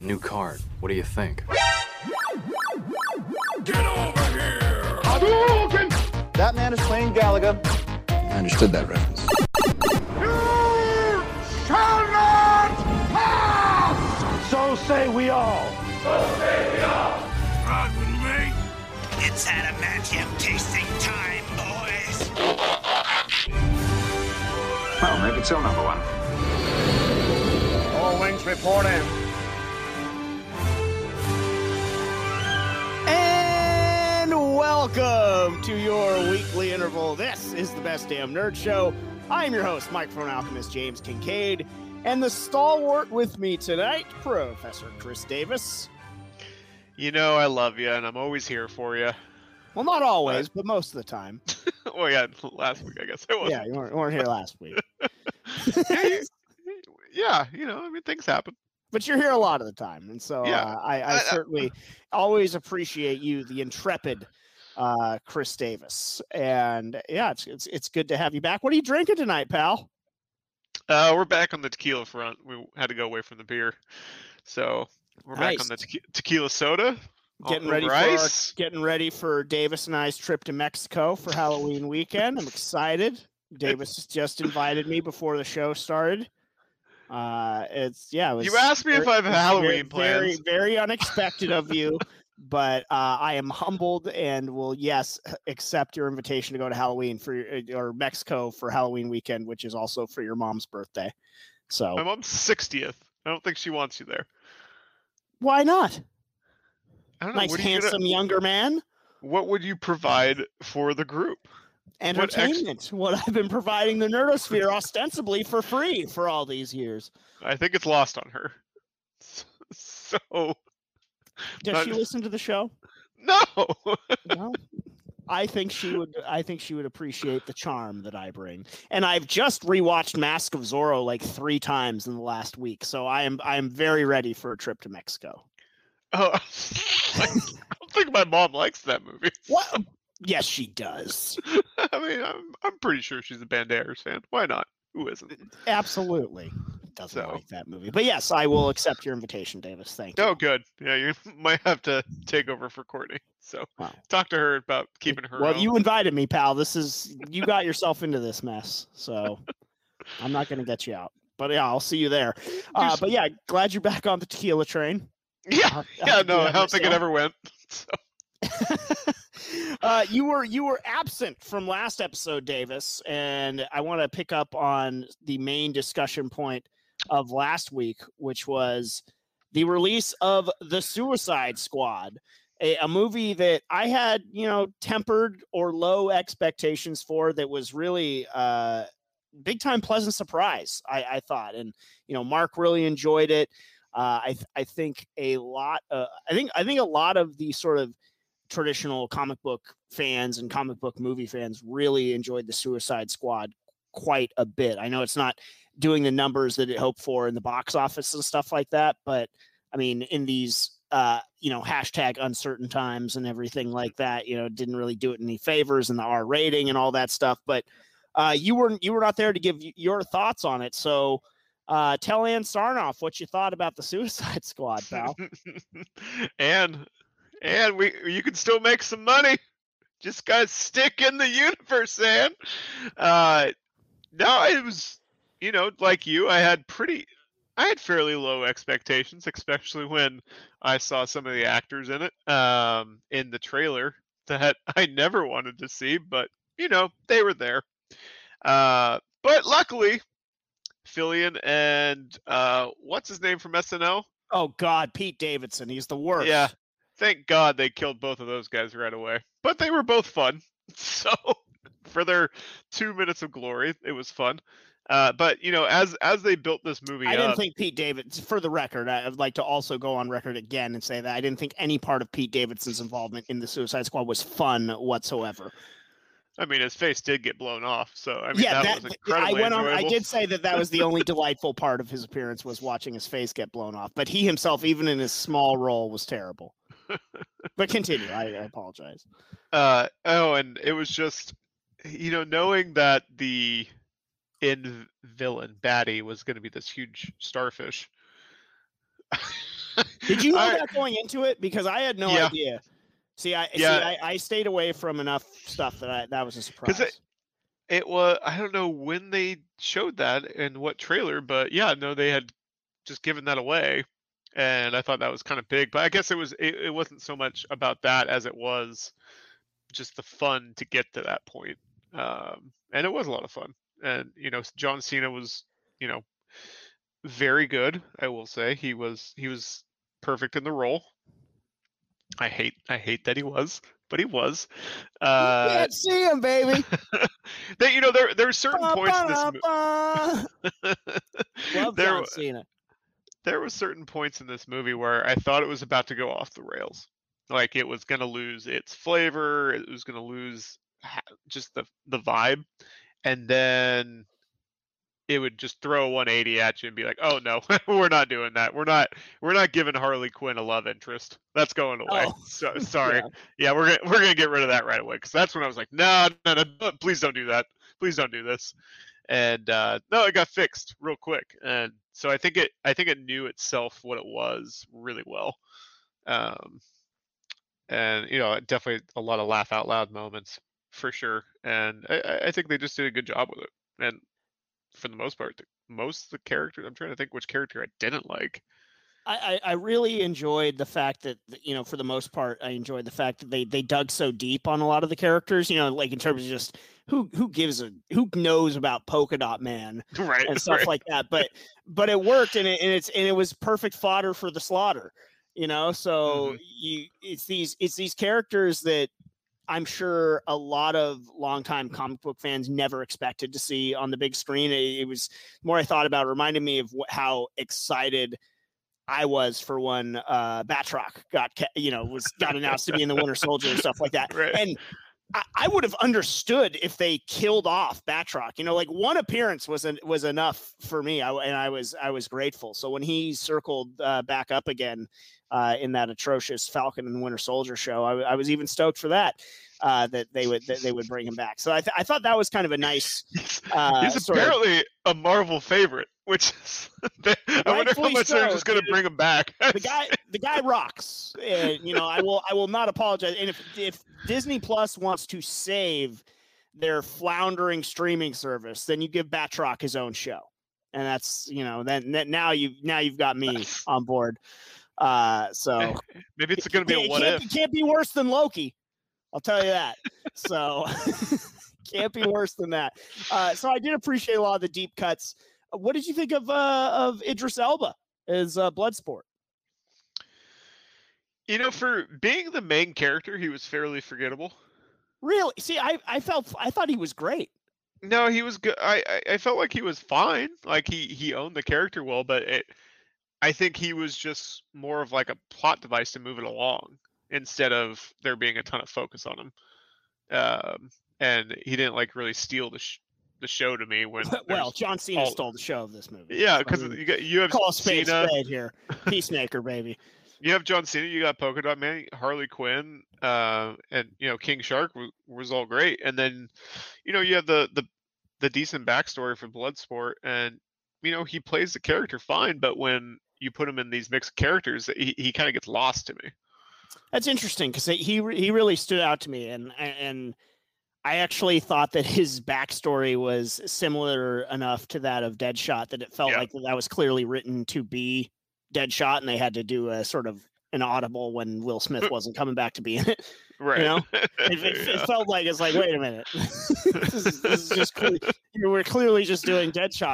New card. What do you think? Get over here! Hadouken! That man is playing Galaga. I understood that reference. You shall not pass! So say we all. Ride with me? It's adamantium tasting time, boys. Well, make it so, number one. All wings report in. And welcome to your weekly interval. This is the Best Damn Nerd Show. I'm your host, microphone alchemist James Kincaid, and the stalwart with me tonight, Professor Chris Davis. You know I love you, and I'm always here for you. Well, not always, but most of the time. Well, yeah, last week I guess I wasn't. Yeah, you weren't here last week. Yeah, you know, I mean, things happen. But you're here a lot of the time, and so Yeah. I certainly always appreciate you, the intrepid Chris Davis. And yeah, it's good to have you back. What are you drinking tonight, pal? We're back on the tequila front. We had to go away from the beer, so we're Nice. back on the tequila soda. Getting over ready for Davis and I's trip to Mexico for Halloween weekend. I'm excited. Davis just invited me before the show started. It was You asked me if I have Halloween plans. Very unexpected of you, but I am humbled and will accept your invitation to go to Halloween or Mexico for Halloween weekend, which is also for your mom's birthday. So My mom's 60th. I don't think she wants you there. why not? I don't know. Nice, What are you handsome younger man. What would you provide for the group? Entertainment. What I've been providing the Nerdosphere ostensibly for free for all these years. I think it's lost on her. So Does she listen to the show? no. Well, I think she would appreciate the charm that I bring. And I've just rewatched Mask of Zorro like 3 times in the last week, so I am very ready for a trip to Mexico. Oh, I don't think my mom likes that movie. What? Yes, she does. I mean, I'm pretty sure she's a Banderas fan. Why not? Who isn't? Absolutely doesn't So. like that movie. But yes, I will accept your invitation, Davis. Thank you. Oh, good. Yeah, you might have to take over for Courtney. So Wow. talk to her about keeping her. Well, own. you invited me, pal. You got yourself into this mess, so I'm not going to get you out. But yeah, I'll see you there. But yeah, glad you're back on the tequila train. Yeah, I'll no, do I that don't think it myself. ever went. So. You were absent from last episode, Davis, and I want to pick up on the main discussion point of last week, which was the release of The Suicide Squad, a movie that I had, tempered or low expectations for. That was really big time pleasant surprise, I thought, and Mark really enjoyed it. I think a lot of the sort of traditional comic book fans and comic book movie fans really enjoyed The Suicide Squad quite a bit. I know it's not doing the numbers that it hoped for in the box office and stuff like that, but I mean, in these hashtag uncertain times and everything like that, didn't really do it any favors in the R rating and all that stuff. But you were not there to give your thoughts on it, so tell Ann Sarnoff what you thought about The Suicide Squad, pal. and you can still make some money. Just gotta stick in the universe, Ann. No, it was, like you, I had fairly low expectations, especially when I saw some of the actors in it in the trailer that I never wanted to see, but they were there. But luckily, Fillion and what's his name from SNL? Oh God, Pete Davidson, he's the worst. Yeah, thank God they killed both of those guys right away. But they were both fun, so for their 2 minutes of glory, it was fun. But as they built this movie I up, didn't think Pete Davidson, for the record, I'd like to also go on record again and say that I didn't think any part of Pete Davidson's involvement in the Suicide Squad was fun whatsoever. I mean, his face did get blown off, so I mean, that was incredibly enjoyable. I did say that was the only delightful part of his appearance was watching his face get blown off. But he himself, even in his small role, was terrible. But continue. I apologize. And it was just, knowing that the villain baddie was going to be this huge starfish. Did you know that going into it? Because I had no Yeah. idea. See, Yeah. I stayed away from enough stuff that was a surprise. Because it was, I don't know when they showed that and what trailer, but yeah, no, they had just given that away, and I thought that was kind of big. But I guess it wasn't so much about that as it was just the fun to get to that point. And it was a lot of fun. And John Cena was very good. I will say he was perfect in the role. I hate that he was, but he was. You can't see him, baby. There are certain points in this movie. Love John Cena. There were certain points in this movie where I thought it was about to go off the rails. Like it was going to lose its flavor. It was going to lose just the vibe. And then it would just throw a 180 at you and be like, "Oh no, we're not doing that. We're not giving Harley Quinn a love interest. That's going away." Oh. So sorry. Yeah, we're gonna get rid of that right away, because that's when I was like, no, please don't do that. Please don't do this. And no, it got fixed real quick. And so I think it knew itself what it was really well. And definitely a lot of laugh out loud moments for sure. And I think they just did a good job with it. And for the most part, most of the characters, I'm trying to think which character I didn't like. I really enjoyed the fact that, for the most part, I enjoyed the fact that they dug so deep on a lot of the characters, like in terms of just who knows about Polka Dot Man, right, and stuff like that. But it worked, and it was perfect fodder for the slaughter, so it's these characters that I'm sure a lot of longtime comic book fans never expected to see on the big screen. It was more I thought about, it reminded me of how excited I was for when Batroc got announced to be in the Winter Soldier and stuff like that. Right. And I would have understood if they killed off Batroc. Like one appearance was enough for me. I was grateful. So when he circled back up again in that atrocious Falcon and Winter Soldier show, I was even stoked for that. That they would bring him back. So I thought that was kind of a nice. He's apparently a Marvel favorite, which is I wonder how much they're just going to bring him back. The guy rocks, and I will not apologize. And if Disney Plus wants to save their floundering streaming service, then you give Batroc his own show, and that's then now you've got me on board. So maybe it's going to be a what if. It can't be worse than Loki. I'll tell you that. So can't be worse than that. So I did appreciate a lot of the deep cuts. What did you think of Idris Elba as Bloodsport? For being the main character, he was fairly forgettable. Really? See, I thought he was great. No, he was good. I felt like he was fine. Like he owned the character well, but I think he was just more of like a plot device to move it along, instead of there being a ton of focus on him. And he didn't really steal the show to me when. Well, John Cena stole the show of this movie. Yeah, because you have call spade Cena here, Peacemaker, baby. You have John Cena, you got Polka Dot Man, Harley Quinn, and King Shark was all great, and then you have the decent backstory for Bloodsport, and he plays the character fine, but when you put him in these mixed characters, he kind of gets lost to me. That's interesting, because he really stood out to me, and I actually thought that his backstory was similar enough to that of Deadshot that it felt like that was clearly written to be Deadshot, and they had to do a sort of an audible when Will Smith wasn't coming back to be in it. Right. It felt like it's like, wait a minute, this is just we're clearly just doing Deadshot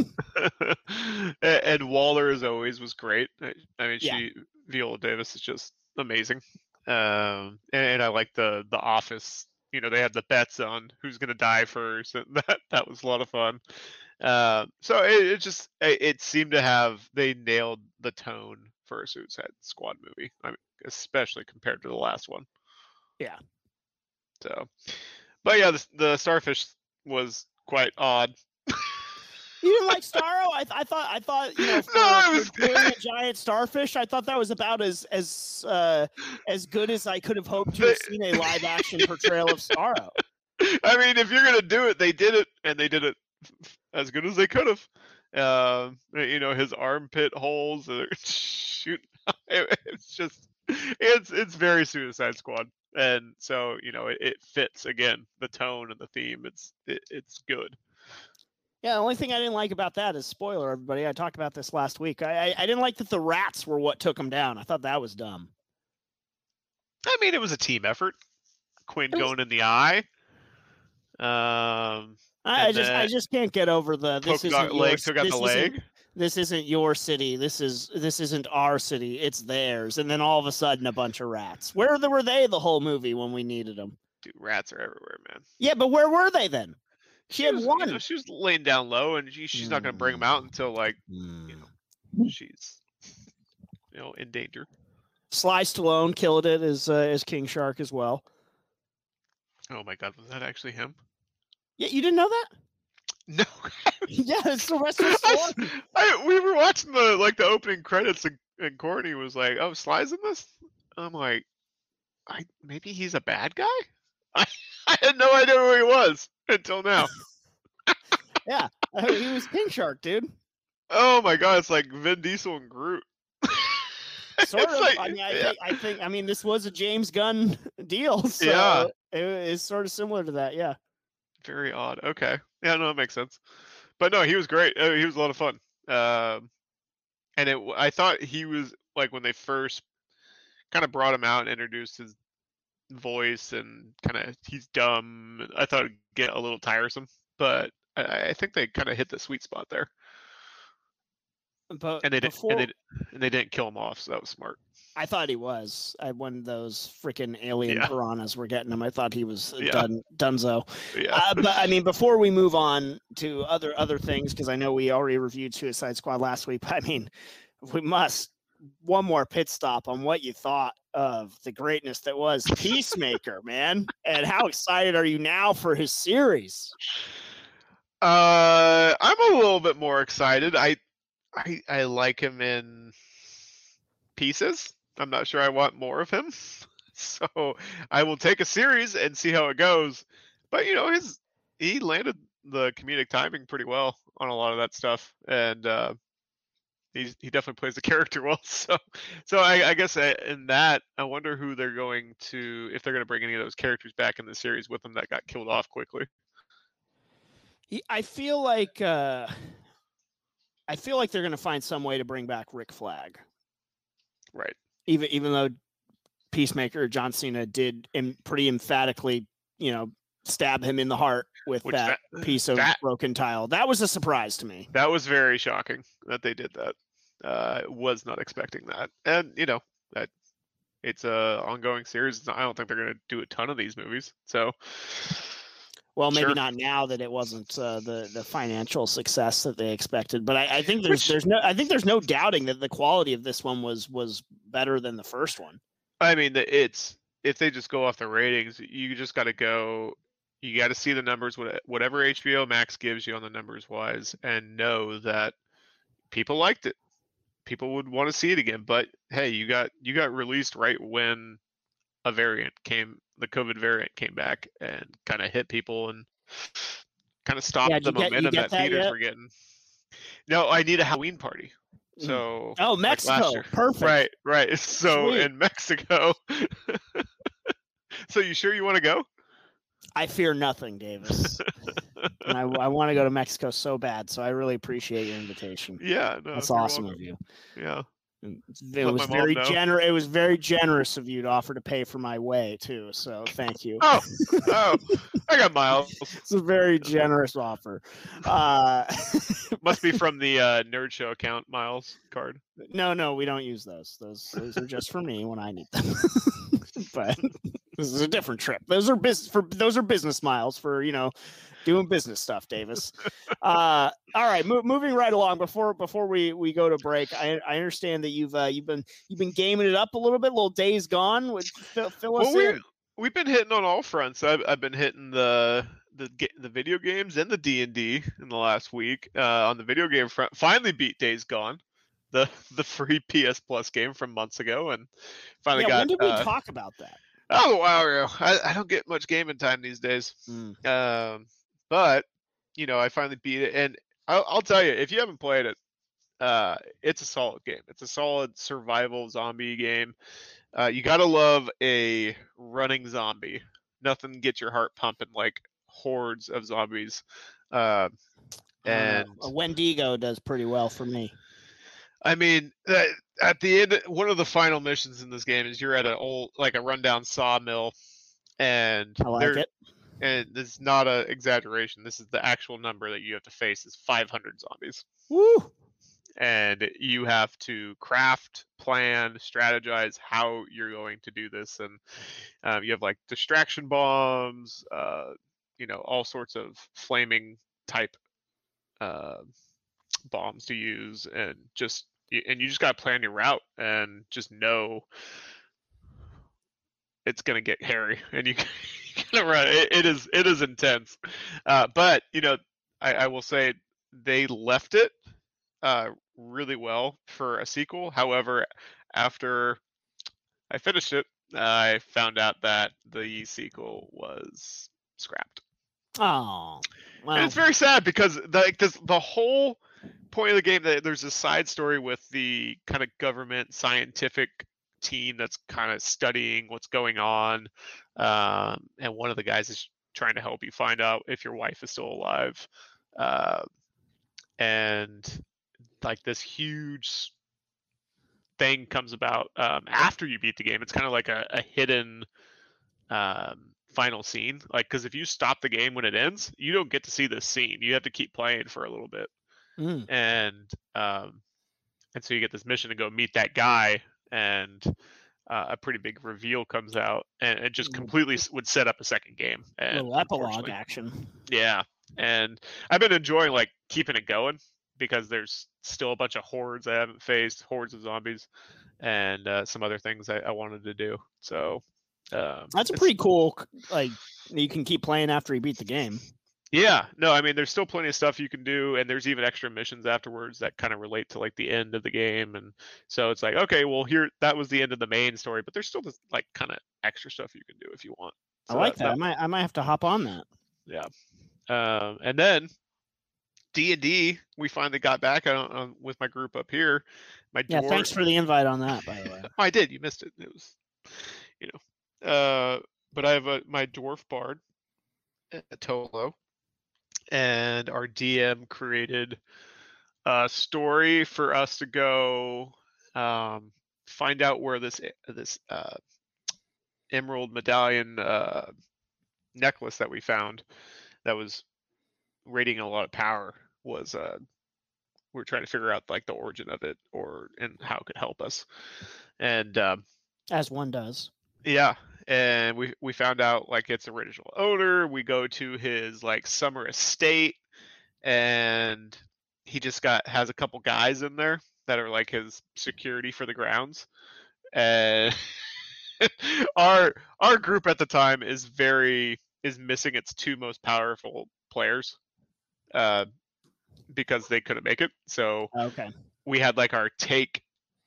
again. And Waller, as always, was great. I mean, Viola Davis is just amazing. And I like the Office. They had the bets on who's going to die first, and that was a lot of fun. So it seemed to have, they nailed the tone for a Suicide Squad movie. I mean, especially compared to the last one. Yeah. So, but yeah, the Starfish was quite odd. You didn't like Starro? I thought for a giant starfish, I thought that was about as good as I could have hoped to have seen a live action portrayal of Starro. I mean, if you're gonna do it, they did it, and they did it as good as they could have. His armpit holes, shooting It's very Suicide Squad, and so it fits again the tone and the theme. It's good. Yeah, the only thing I didn't like about that is, spoiler, everybody, I talked about this last week. I didn't like that the rats were what took him down. I thought that was dumb. I mean, it was a team effort. Quinn going in the eye. I just can't get over the this isn't your, took out the leg. This isn't your city. This isn't our city. It's theirs. And then all of a sudden, a bunch of rats. Where were they the whole movie when we needed them? Dude, rats are everywhere, man. Yeah, but where were they then? She had one. She was laying down low, and she's not going to bring them out until she's in danger. Sly Stallone killed it as King Shark as well. Oh my God, was that actually him? Yeah, you didn't know that? No. Yeah, it's Sylvester Stallone. We were watching the opening credits, and Courtney was like, "Oh, Sly's in this." I'm like, maybe he's a bad guy. I had no idea who he was until now. Yeah, he was King Shark, dude. Oh my God, it's like Vin Diesel and Groot. Sort of. Like, I mean, this was a James Gunn deal, so yeah, it's sort of similar to that. Yeah. Very odd. Okay. Yeah, no, it makes sense. But no, he was great. He was a lot of fun. And I thought he was like when they first kind of brought him out and introduced his voice and kind of he's dumb. I thought it'd get a little tiresome, but I think they kind of hit the sweet spot there. But and they didn't kill him off, so that was smart. I thought he was. When those freaking alien piranhas were getting him, I thought he was donezo. Yeah. But I mean, before we move on to other things, because I know we already reviewed Suicide Squad last week, but I mean, we must one more pit stop on what you thought of the greatness that was Peacemaker, man, and how excited are you now for his series? I'm a little bit more excited. I like him in pieces. I'm not sure I want more of him. So I will take a series and see how it goes. But he landed the comedic timing pretty well on a lot of that stuff. And he definitely plays the character well. So I guess in that, I wonder who they're going to, if they're going to bring any of those characters back in the series with them that got killed off quickly. I feel like they're going to find some way to bring back Rick Flag. Right. Even though Peacemaker, John Cena did pretty emphatically, stab him in the heart with that piece of broken tile. That was a surprise to me. That was very shocking that they did that. Was not expecting that. And, that it's a ongoing series. I don't think they're going to do a ton of these movies. So... Well, maybe not now that it wasn't the financial success that they expected, but I think there's no doubting that the quality of this one was better than the first one. I mean, if they just go off the ratings, you just got to go. You got to see the numbers, whatever HBO Max gives you on the numbers wise, and know that people liked it. People would want to see it again. But hey, you got released right when a variant came. The COVID variant came back and kind of hit people and kind of stopped the momentum that theaters were getting. No, I need a Halloween party. So Mexico, perfect. Right. So Sweet. In Mexico. So you sure you want to go? I fear nothing, Davis. And I want to go to Mexico so bad. So I really appreciate your invitation. Yeah, no, that's awesome of you. Yeah. It was very generous. It was very generous of you to offer to pay for my way too. So thank you. Oh, I got miles. It's a very generous offer. Must be from the Nerd Show account, Miles card. No, we don't use those. Those are just for me when I need them. But this is a different trip. Those are business miles for doing business stuff, Davis. All right, moving right along. Before we go to break, I understand that you've been gaming it up a little bit. Little Days Gone. Fill us in. We've been hitting on all fronts. I've been hitting the video games and the D&D in the last week. On the video game front, finally beat Days Gone, the free PS Plus game from months ago, and finally got. When did we talk about that? Oh, a while ago. I don't get much gaming time these days. But I finally beat it, and I'll tell you, if you haven't played it, it's a solid game. It's a solid survival zombie game. You gotta love a running zombie. Nothing gets your heart pumping like hordes of zombies. And a Wendigo does pretty well for me. I mean, at the end, one of the final missions in this game is you're at a rundown sawmill, and I like it. And this is not an exaggeration. This is the actual number that you have to face is 500 zombies. Woo! And you have to craft, plan, strategize how you're going to do this, and you have like distraction bombs, all sorts of flaming type bombs to use, and you just gotta plan your route and just know it's gonna get hairy, and you gotta run. It is intense, but I will say they left it really well for a sequel. However, after I finished it, I found out that the sequel was scrapped. Oh, wow. And it's very sad because the whole point of the game, that there's a side story with the kind of government scientific team that's kind of studying what's going on, and one of the guys is trying to help you find out if your wife is still alive, and like this huge thing comes about after you beat the game. It's kind of like a hidden final scene, like, because if you stop the game when it ends, you don't get to see this scene. You have to keep playing for a little bit. And so you get this mission to go meet that guy, and a pretty big reveal comes out, and it just completely would set up a second game. And a little epilogue action. Yeah, and I've been enjoying like keeping it going because there's still a bunch of hordes I haven't faced, hordes of zombies, and some other things I wanted to do. So that's a pretty cool. Like, you can keep playing after you beat the game. Yeah, no, I mean, there's still plenty of stuff you can do, and there's even extra missions afterwards that kind of relate to like the end of the game, and so it's like, okay, well, that was the end of the main story, but there's still this like kind of extra stuff you can do if you want. So I like that. I might have to hop on that. Yeah, and then D&D, we finally got back with my group up here. Thanks for the invite on that, by the way. I did. You missed it. It was, but I have my dwarf bard, Tolo. And our DM created a story for us to go find out where this emerald medallion necklace that we found that was radiating a lot of power was. We're trying to figure out like the origin of it and how it could help us. And as one does. Yeah. And we found out like its original owner. We go to his like summer estate, and he just has a couple guys in there that are like his security for the grounds. And our group at the time is missing its two most powerful players, because they couldn't make it. So okay, we had like our tank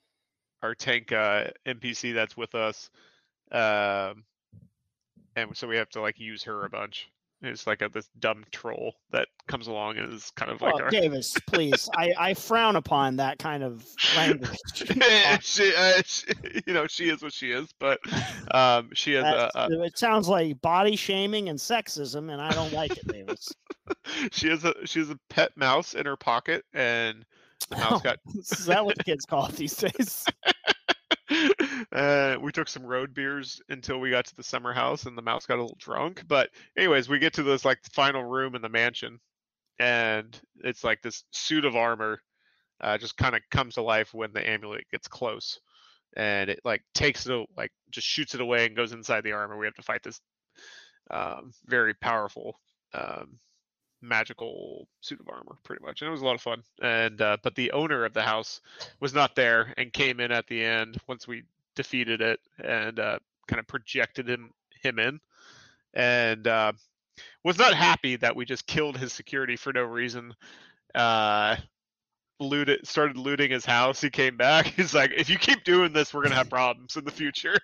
NPC that's with us. And so we have to like use her a bunch. It's like this dumb troll that comes along and is kind of like our... Davis, please. I frown upon that kind of language. she is what she is, but she is. It sounds like body shaming and sexism, and I don't like it, Davis. She has a pet mouse in her pocket, and the mouse got. Is that what kids call it these days? We took some road beers until we got to the summer house, and the mouse got a little drunk. But anyways, we get to this like final room in the mansion, and it's like this suit of armor just kind of comes to life when the amulet gets close, and it like takes it, like just shoots it away and goes inside the armor. We have to fight this very powerful magical suit of armor, pretty much, and it was a lot of fun. And but the owner of the house was not there and came in at the end once we defeated it, and kind of projected him in, and was not happy that we just killed his security for no reason. Started looting his house. He came back. He's like, if you keep doing this, we're gonna have problems in the future.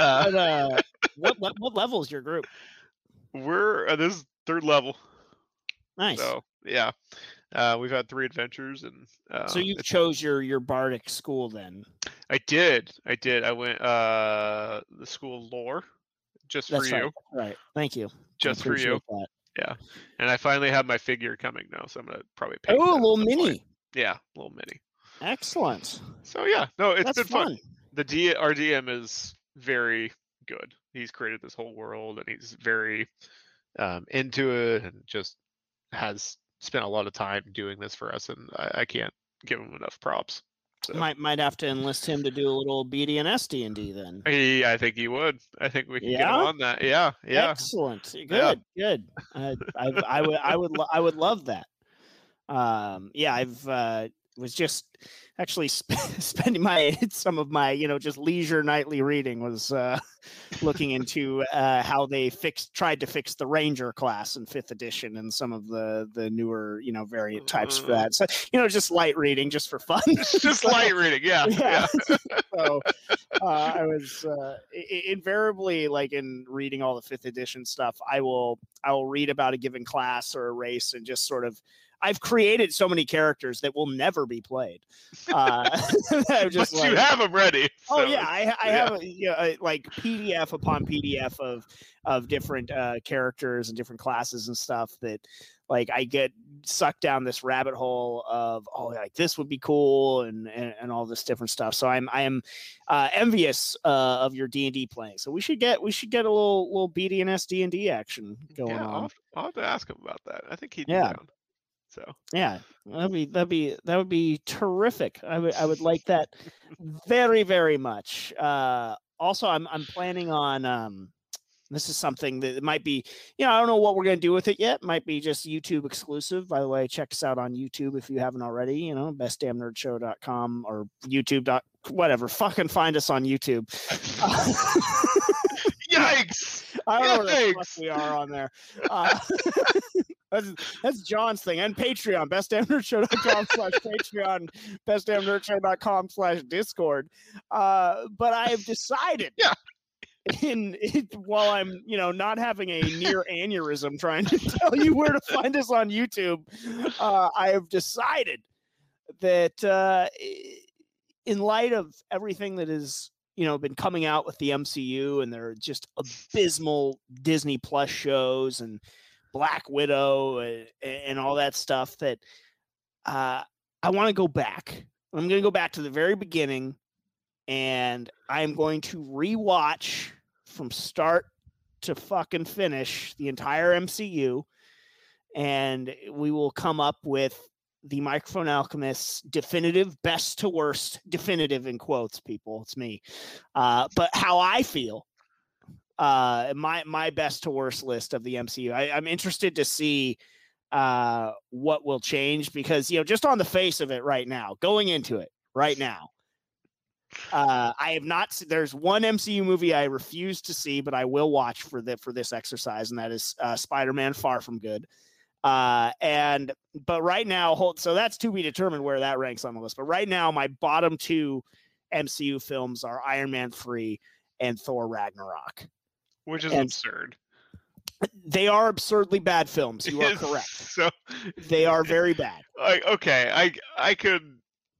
What level is your group? We're this is 3rd level. Nice. So yeah, We've had 3 adventures, and So you chose your bardic school then? I did. I went the school of lore just That's for you. Right. Thank you. Just for you. That. Yeah. And I finally have my figure coming now, so I'm gonna probably paint. Oh, a that little at some mini. point. Yeah, little mini. Excellent. So yeah, no, it's That's been fun. Our DM is very good. He's created this whole world, and he's very into it, and just has spent a lot of time doing this for us, and I can't give him enough props. So. Might have to enlist him to do a little BDNS D&D then. I think he would. I think we can get him on that. Yeah. Excellent. Good. I would love that. I've was just actually spending some of my just leisure nightly reading was looking into how they tried to fix the Ranger class in 5th edition and some of the newer variant types for that. So just light reading just for fun. Just light reading, yeah. So I was invariably, like, in reading all the 5th edition stuff, I will read about a given class or a race and just sort of. I've created so many characters that will never be played. I'm just but you have them ready. So. Oh yeah, I have like PDF upon PDF of different characters and different classes and stuff that, like, I get sucked down this rabbit hole of like this would be cool and all this different stuff. So I am envious of your D&D playing. So we should get a little BDNS D&D action going on. I'll have to ask him about that. I think he'd be down. So yeah, that would be terrific. I would like that very, very much. Also, I'm planning on this is something that might be I don't know what we're gonna do with it yet. Might be just YouTube exclusive. By the way, check us out on YouTube if you haven't already. bestdamnnerdshow.com or YouTube. Whatever. Fucking find us on YouTube. Yikes! I don't know where the fuck we are on there. That's John's thing. And Patreon, bestdamnnerdshow.com/Patreon, bestdamnnerdshow.com/Discord. But I have decided while I'm, not having a near aneurysm trying to tell you where to find us on YouTube, I have decided that in light of everything that is, been coming out with the MCU, and there are just abysmal Disney Plus shows and Black Widow and all that stuff, that I want to go back. I'm going to go back to the very beginning, and I'm going to rewatch from start to fucking finish the entire MCU, and we will come up with the Microphone Alchemist's definitive best to worst, definitive in quotes, people, it's me, but how I feel. My best to worst list of the MCU. I'm interested to see what will change, because just on the face of it right now, going into it right now, I have not. There's one MCU movie I refuse to see, but I will watch for this exercise, and that is Spider-Man: Far From Good. But right now, so that's to be determined where that ranks on the list. But right now, my bottom 2 MCU films are Iron Man 3 and Thor Ragnarok. Which is absurd. They are absurdly bad films. You are correct. So they are very bad. Okay, I could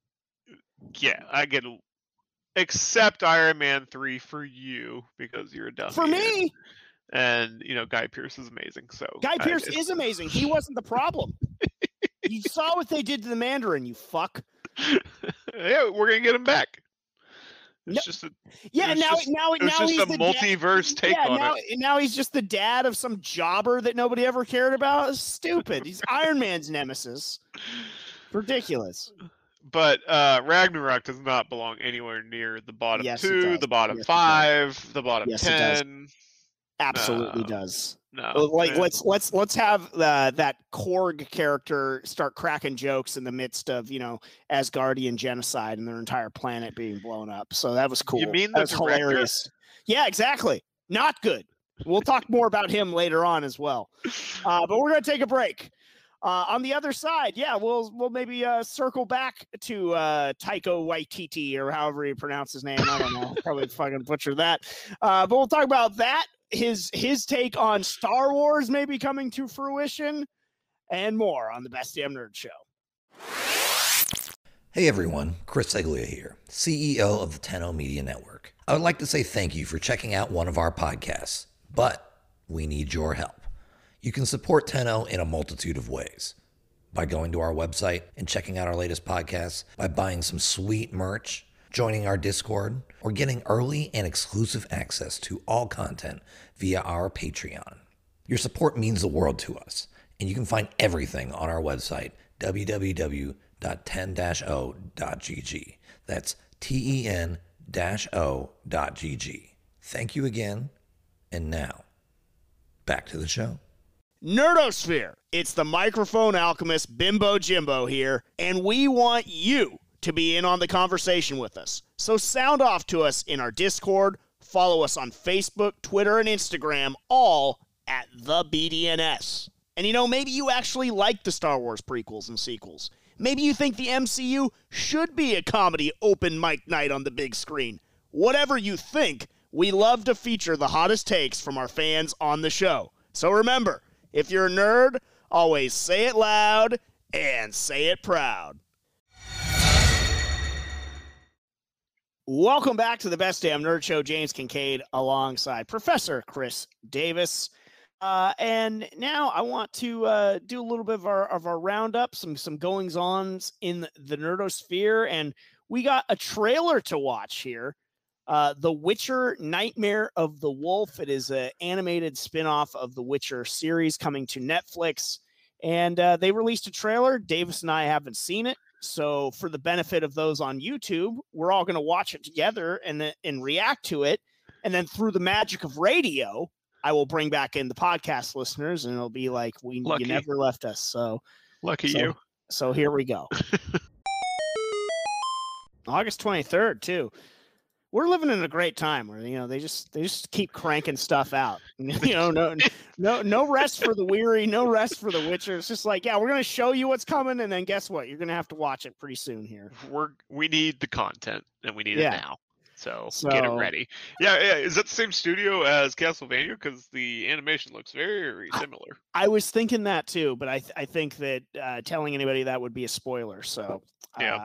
accept Iron Man 3 for you because you're a dummy. For me, and Guy Pearce is amazing. So Guy Pearce is amazing. He wasn't the problem. You saw what they did to the Mandarin, you fuck. Yeah, we're gonna get him back. It's just a multiverse take on it. Now he's just the dad of some jobber that nobody ever cared about. It's stupid. He's Iron Man's nemesis. Ridiculous. But Ragnarok does not belong anywhere near the bottom 2, the bottom 5, the bottom 10. Absolutely does. No. Like let's have that Korg character start cracking jokes in the midst of Asgardian genocide and their entire planet being blown up. So that was cool. You mean that was hilarious? Yeah, exactly. Not good. We'll talk more about him later on as well. But we're gonna take a break. On the other side, we'll maybe circle back to Taika Waititi, or however you pronounce his name. I don't know. Probably fucking butcher that. But we'll talk about that. His take on Star Wars maybe coming to fruition, and more on the Best Damn Nerd Show. Hey everyone, Chris Seglia here, CEO of the Tenno Media Network. I would like to say thank you for checking out one of our podcasts, but we need your help. You can support Tenno in a multitude of ways. By going to our website and checking out our latest podcasts, by buying some sweet merch, joining our Discord, or getting early and exclusive access to all content via our Patreon. Your support means the world to us, and you can find everything on our website, www.ten-o.gg. That's ten-o.gg. Thank you again, and now, back to the show. Nerdosphere, it's the microphone alchemist Bimbo Jimbo here, and we want you to be in on the conversation with us. So sound off to us in our Discord, follow us on Facebook, Twitter, and Instagram, all at the BDNS. And maybe you actually like the Star Wars prequels and sequels. Maybe you think the MCU should be a comedy open mic night on the big screen. Whatever you think, we love to feature the hottest takes from our fans on the show. So remember, if you're a nerd, always say it loud and say it proud. Welcome back to the Best Damn Nerd Show. James Kincaid alongside Professor Chris Davis. And now I want to do a little bit of our roundup, some goings-ons in the Nerdosphere. And we got a trailer to watch here. The Witcher Nightmare of the Wolf. It is an animated spin-off of the Witcher series coming to Netflix. And they released a trailer. Davis and I haven't seen it. So for the benefit of those on YouTube, we're all going to watch it together and react to it. And then through the magic of radio, I will bring back in the podcast listeners, and it'll be like, you never left us. So Lucky you. So here we go. August 23rd, too. We're living in a great time where, they just keep cranking stuff out. No rest for the weary, no rest for the Witcher. It's just like, yeah, we're going to show you what's coming. And then guess what? You're going to have to watch it pretty soon here. We need the content, and we need it now. So get it ready. Yeah. Is that the same studio as Castlevania? Because the animation looks very similar. I was thinking that too, but I think that telling anybody that would be a spoiler. So yeah,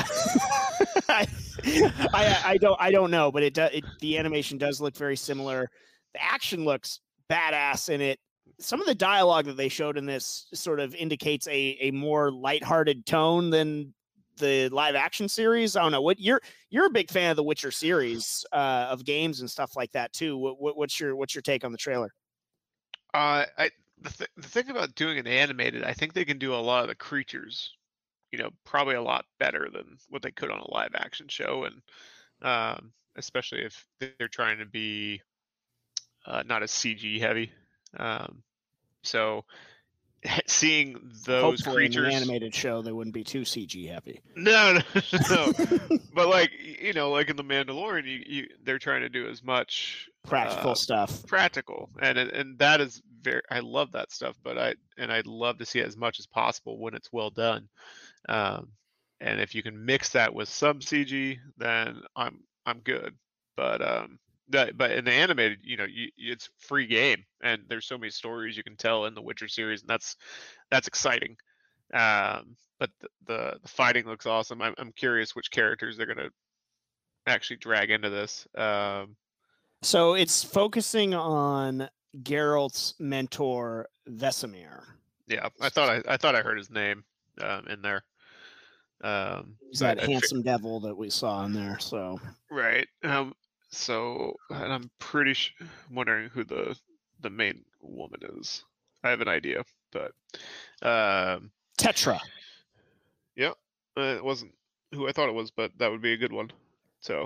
I don't know, but the animation does look very similar. The action looks badass in it. Some of the dialogue that they showed in this sort of indicates a more lighthearted tone than the live action series. I don't know what you're a big fan of the Witcher series of games and stuff like that too. What's your take on the trailer? The thing about doing an animated, I think they can do a lot of the creatures, probably a lot better than what they could on a live action show, and especially if they're trying to be not as CG heavy. So seeing those Hopefully creatures in an animated show, they wouldn't be too CG heavy. No. But like in the Mandalorian, they're trying to do as much practical stuff, and that is I love that stuff. But I'd love to see it as much as possible when it's well done. And if you can mix that with some CG, then I'm good. But in the animated, it's free game, and there's so many stories you can tell in the Witcher series, and that's exciting. But the fighting looks awesome. I'm curious which characters they're gonna actually drag into this. So it's focusing on Geralt's mentor Vesemir. Yeah, I thought I heard his name in there. Is that handsome devil that we saw in there? So right. So, and I'm wondering who the main woman is. I have an idea, but Tetra. Yeah, it wasn't who I thought it was, but that would be a good one. So,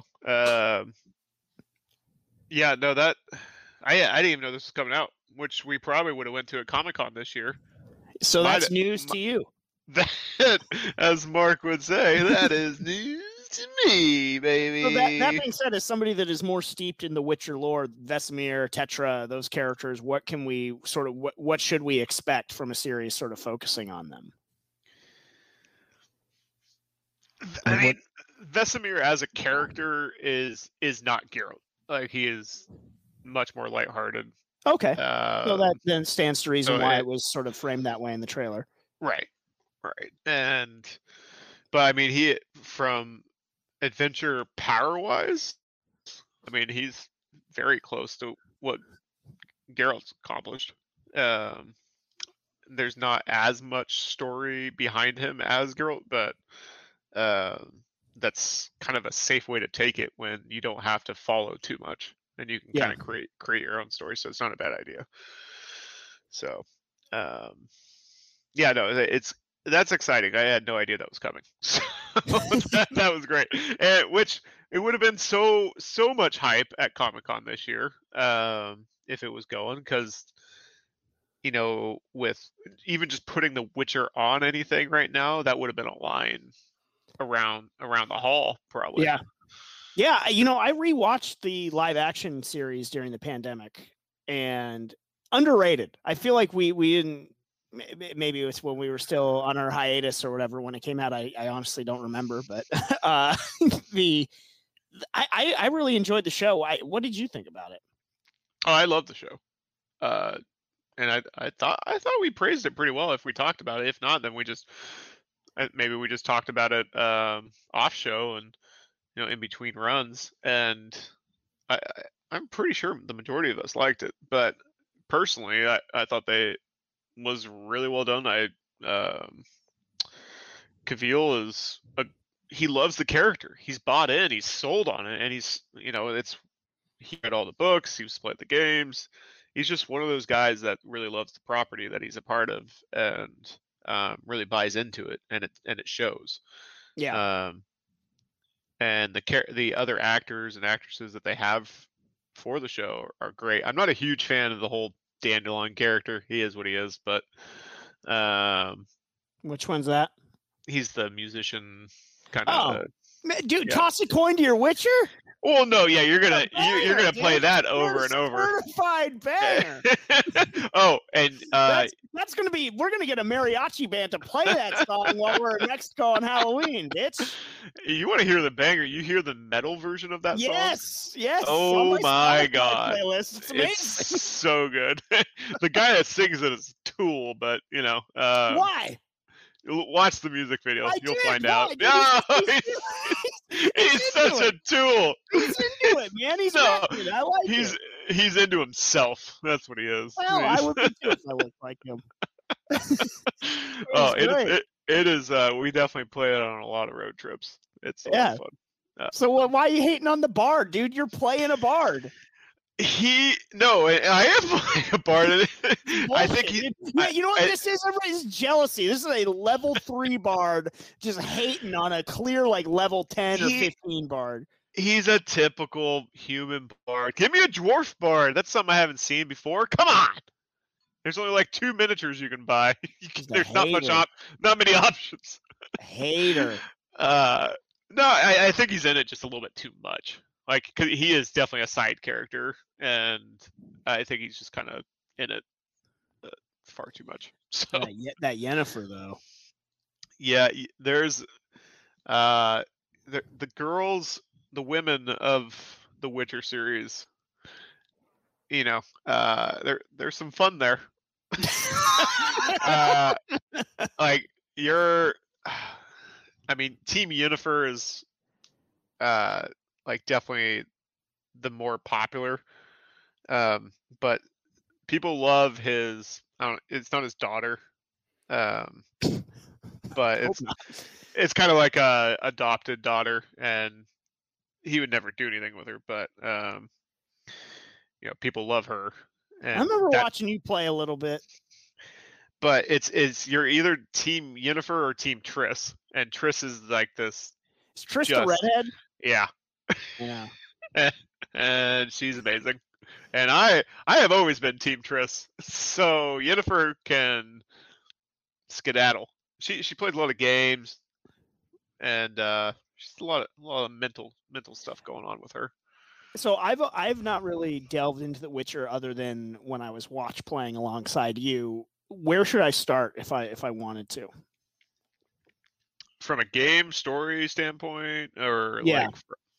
yeah, no, that I didn't even know this was coming out, which we probably would have went to at Comic-Con this year. So that's news to you. That, as Mark would say, that is news to me, baby. So that being said, as somebody that is more steeped in the Witcher lore, Vesemir, Tetra, those characters, what can we what should we expect from a series sort of focusing on them? I mean, Vesemir as a character is not Geralt. Like, he is much more lighthearted. Okay. So that then stands to reason so why it was sort of framed that way in the trailer. Right. But I mean, he from adventure power wise, I mean, he's very close to what Geralt's accomplished. There's not as much story behind him as Geralt, but that's kind of a safe way to take it when you don't have to follow too much, and you can kind of create your own story. So it's not a bad idea. So, yeah, no, that's exciting. I had no idea that was coming. So that was great. And which it would have been so much hype at Comic-Con this year if it was going, because with even just putting The Witcher on anything right now, that would have been a line around the hall probably. Yeah. I rewatched the live action series during the pandemic, and underrated. I feel like we didn't. Maybe it was when we were still on our hiatus or whatever when it came out. I honestly don't remember, but I really enjoyed the show. What did you think about it? Oh, I love the show, and I thought we praised it pretty well if we talked about it. If not, then we just talked about it off show and in between runs. And I'm pretty sure the majority of us liked it, but personally, I thought they was really well done. Cavill he loves the character. He's bought in. He's sold on it, and he's he read all the books. He's played the games. He's just one of those guys that really loves the property that he's a part of, and really buys into it, and it shows. Yeah. And the other actors and actresses that they have for the show are great. I'm not a huge fan of the whole Dandelion character. He is what he is, but which one's that? He's the musician kind of. Dude, toss a coin to your Witcher? Well, no, yeah, you're gonna play that over and over. Certified banger. Oh, and that's gonna be. We're gonna get a mariachi band to play that song while we're in Mexico on Halloween, bitch. You want to hear the banger? You hear the metal version of that song? Yes. Oh my god, playlist. It's amazing. It's so good. The guy that sings it is Tool, but why? Watch the music video. You'll find Why? out. No, he's such a tool. He's into it, man. He's into it. I like it. He's into himself. That's what he is. Well, I would be too if I looked like him. It is. We definitely play it on a lot of road trips. It's a lot of fun. So why are you hating on the bard, dude? You're playing a bard. I am playing a bard. I think you know what this is? Everybody's jealousy. This is a level 3 bard just hating on a clear level 10 or 15 bard. He's a typical human bard. Give me a dwarf bard. That's something I haven't seen before. Come on. There's only 2 miniatures you can buy. There's not many options. Hater. No, I think he's in it just a little bit too much. Cause he is definitely a side character, and I think he's just kind of in it far too much. So that Yennefer though. Yeah, there's the girls, the women of the Witcher series. There's some fun there. Team Yennefer is definitely the more popular, but people love his. It's not his daughter, but it's kind of like a adopted daughter, and he would never do anything with her. But people love her. And I remember watching you play a little bit. But it's you're either Team Yennefer or Team Triss, and Triss is this. Is Triss the redhead? Yeah. Yeah. And she's amazing. And I have always been Team Triss. So Yennefer can skedaddle. She played a lot of games, and she's a lot of mental stuff going on with her. So I've not really delved into The Witcher other than when I was playing alongside you. Where should I start if I wanted to? From a game story standpoint, or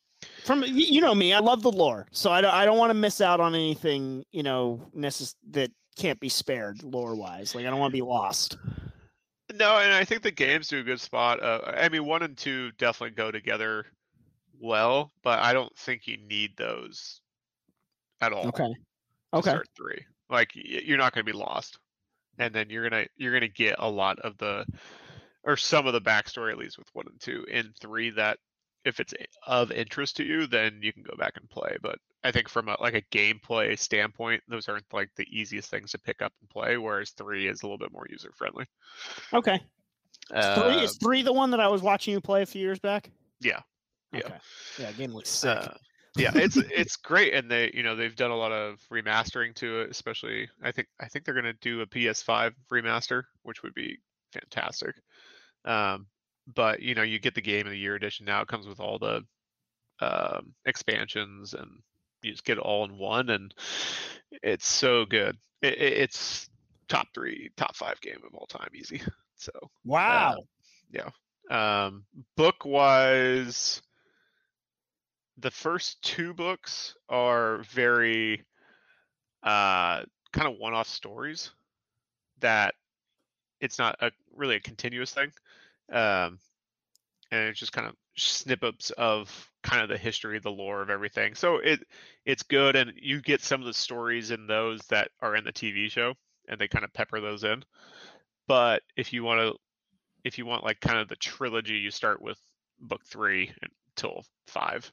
From you know me, I love the lore, so I don't want to miss out on anything that can't be spared lore wise. Like I don't want to be lost. No, and I think the games do a good spot. I mean, 1 and 2 definitely go together well, but I don't think you need those at all. Okay. To start 3. Like you're not going to be lost, and then you're gonna get a lot of some of the backstory, at least with 1 and 2. In 3, that if it's of interest to you, then you can go back and play. But I think from a gameplay standpoint, those aren't like the easiest things to pick up and play, whereas 3 is a little bit more user friendly. Okay. Is 3 the one that I was watching you play a few years back? Yeah. Okay. Yeah, game looks sick. Yeah, it's great, and they've done a lot of remastering to it. Especially, I think they're gonna do a PS5 remaster, which would be fantastic. But you get the Game of the Year edition now. It comes with all the expansions, and you just get it all in one, and it's so good. It's top 3, top 5 game of all time, easy. So wow. Yeah. Book wise, the first 2 books are very kind of one-off stories that it's not really a continuous thing. And it's just kind of snippets of kind of the history, the lore of everything. So it's good, and you get some of the stories in those that are in the TV show, and they kind of pepper those in. But if you want like kind of the trilogy, you start with book 3 until 5.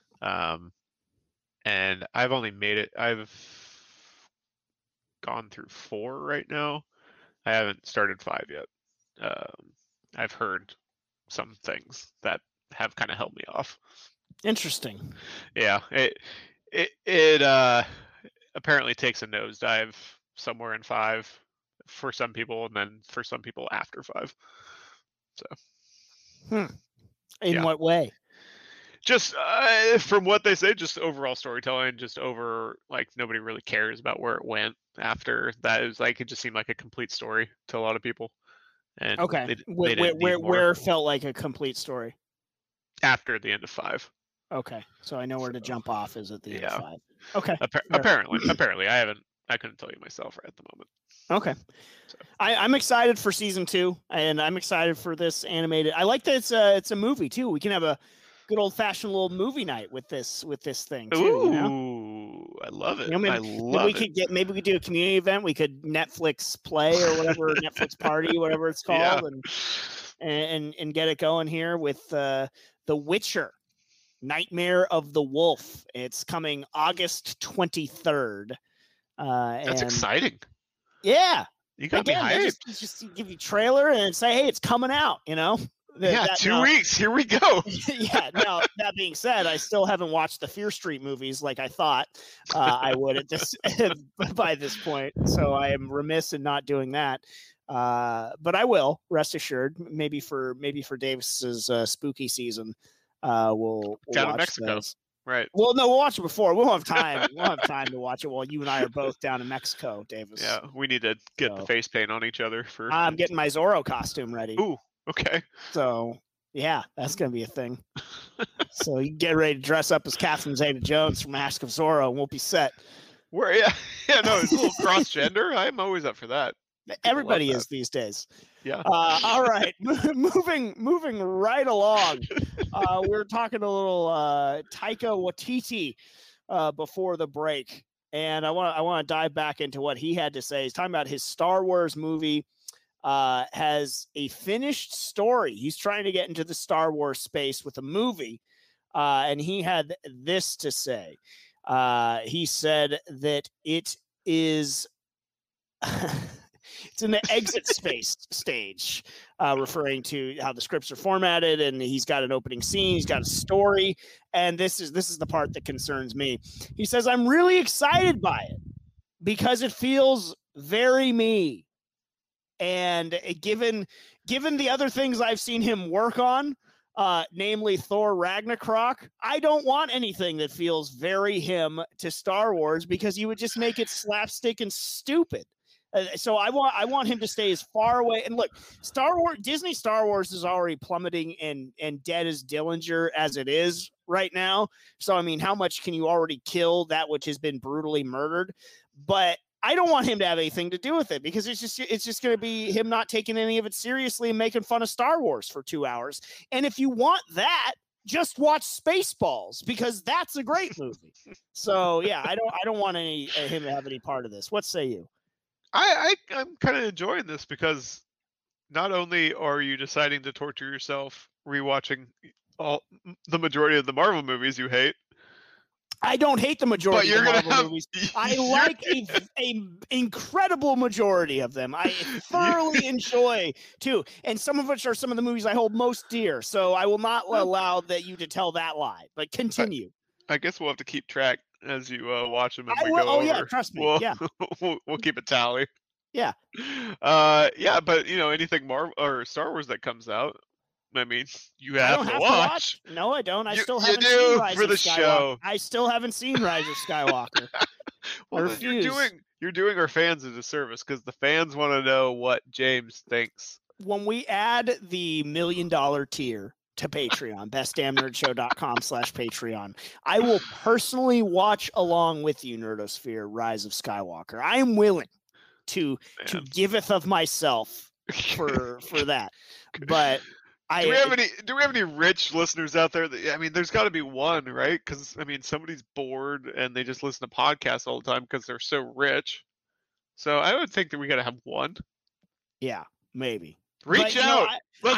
And I've gone through 4 right now. I haven't started 5 yet. I've heard some things that have kind of held me off. Interesting. Yeah, it apparently takes a nosedive somewhere in 5 for some people, and then for some people after 5. So, in what way? Just from what they say, just overall storytelling, just over like nobody really cares about where it went after that. It was like it just seemed like a complete story to a lot of people. And okay, where felt like a complete story? After the end of 5. Okay, so I know where to jump off is at the end of 5. Okay. Apparently, I couldn't tell you myself right at the moment. Okay. So. I'm excited for season 2, and I'm excited for this animated. I like that it's a movie too. We can have a good old fashioned little movie night with this thing too. Ooh, I love it. Maybe we could do a community event. We could Netflix play or whatever, Netflix party, whatever it's called, and get it going here with The Witcher, Nightmare of the Wolf. It's coming August 23rd. That's exciting. Yeah. You got me hyped. Just give you trailer and say, hey, it's coming out, 2 weeks. Here we go. Yeah. Now, that being said, I still haven't watched the Fear Street movies like I thought I would by this point. So I am remiss in not doing that. But I will, rest assured. Maybe for Davis's spooky season, we'll down watch in Mexico. those. Right. Well, no, we'll watch it before. We'll have time. We'll have time to watch it while you and I are both down in Mexico, Davis. Yeah, we need to get the face paint on each other for. I'm getting my Zorro costume ready. Ooh, okay. So yeah, that's gonna be a thing. So you get ready to dress up as Catherine Zeta-Jones from Mask of Zorro, and we'll be set. No, it's a little cross gender. I'm always up for that. Everybody is these days. Yeah. All right, moving right along. We were talking a little Taika Waititi before the break, and I want to dive back into what he had to say. He's talking about his Star Wars movie has a finished story. He's trying to get into the Star Wars space with a movie, and he had this to say. He said that it is. It's in the exit space stage, referring to how the scripts are formatted, and he's got an opening scene, he's got a story, and this is the part that concerns me. He says, I'm really excited by it because it feels very me. And given the other things I've seen him work on, namely Thor Ragnarok, I don't want anything that feels very him to Star Wars because you would just make it slapstick and stupid. So I want him to stay as far away. And look, Disney Star Wars is already plummeting and dead as Dillinger as it is. right now. So, I mean, how much can you already kill that which has been brutally murdered? But I don't want him to have anything to do with it because it's just going to be him not taking any of it seriously and making fun of Star Wars for 2 hours. And if you want that, just watch Spaceballs because that's a great movie. So yeah, I don't want him to have any part of this. What say you? I'm kind of enjoying this because not only are you deciding to torture yourself rewatching the majority of the Marvel movies you hate. I don't hate the majority of the Marvel movies. I like a incredible majority of them. I thoroughly enjoy too, and some of which are some of the movies I hold most dear. So I will not allow you to tell that lie. But continue. I guess we'll have to keep track as you watch them. Yeah, trust me. We'll keep a tally. Yeah. Yeah, but anything Marvel or Star Wars that comes out, I mean, you have to watch. No, I don't. I still haven't seen Rise for the of Skywalker. show. I still haven't seen Rise of Skywalker. Well, you're doing our fans a disservice because the fans want to know what James thinks. When we add the $1 million tier to Patreon, bestdamnnerdshow.com/Patreon, I will personally watch along with you, Nerdosphere, Rise of Skywalker. I am willing to giveth of myself for that. But do we have any rich listeners out there? There's got to be one, right? Because somebody's bored and they just listen to podcasts all the time because they're so rich. So I would think that we got to have one. Yeah, maybe. Reach out.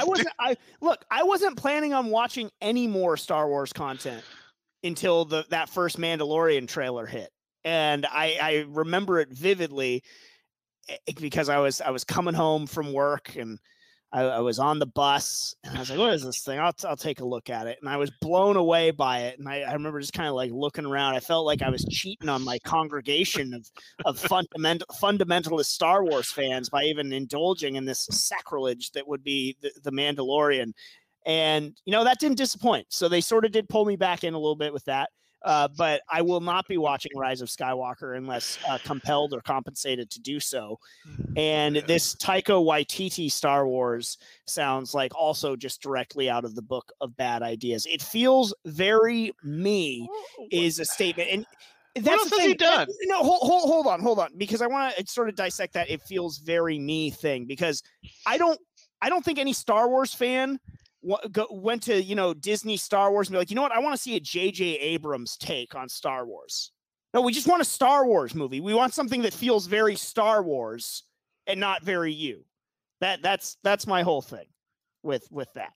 I wasn't planning on watching any more Star Wars content until that first Mandalorian trailer hit, and I remember it vividly because I was coming home from work and I was on the bus and I was like, what is this thing? I'll take a look at it. And I was blown away by it. And I remember just kind of like looking around. I felt like I was cheating on my congregation of fundamentalist Star Wars fans by even indulging in this sacrilege that would be the Mandalorian. And, that didn't disappoint. So they sort of did pull me back in a little bit with that. But I will not be watching Rise of Skywalker unless compelled or compensated to do so. And this Taika Waititi Star Wars sounds like also just directly out of the book of bad ideas. It feels very me is a statement. And that's the thing. No, hold on. Because I want to sort of dissect that. It feels very me thing because I don't think any Star Wars fan went to Disney Star Wars and be like, you know what, I want to see a J.J. Abrams take on Star Wars. No, we just want a Star Wars movie. We want something that feels very Star Wars and not very you. That's my whole thing with that.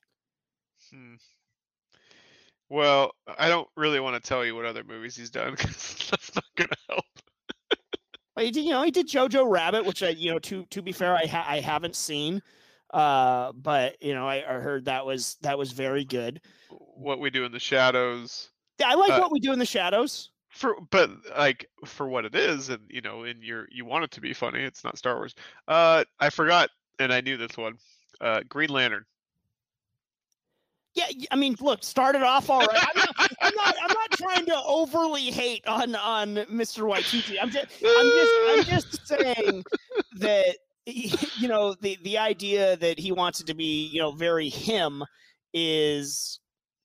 Well, I don't really want to tell you what other movies he's done because that's not going to help. He did Jojo Rabbit, which to be fair, I haven't seen. But I heard that was very good. What We Do in the Shadows. Yeah, I like What We Do in the Shadows. For what it is, and you want it to be funny. It's not Star Wars. I forgot, and I knew this one. Green Lantern. Yeah, look, started off all right. I'm not trying to overly hate on Mr. Waititi. I'm just saying that. The idea that he wants it to be, very him is,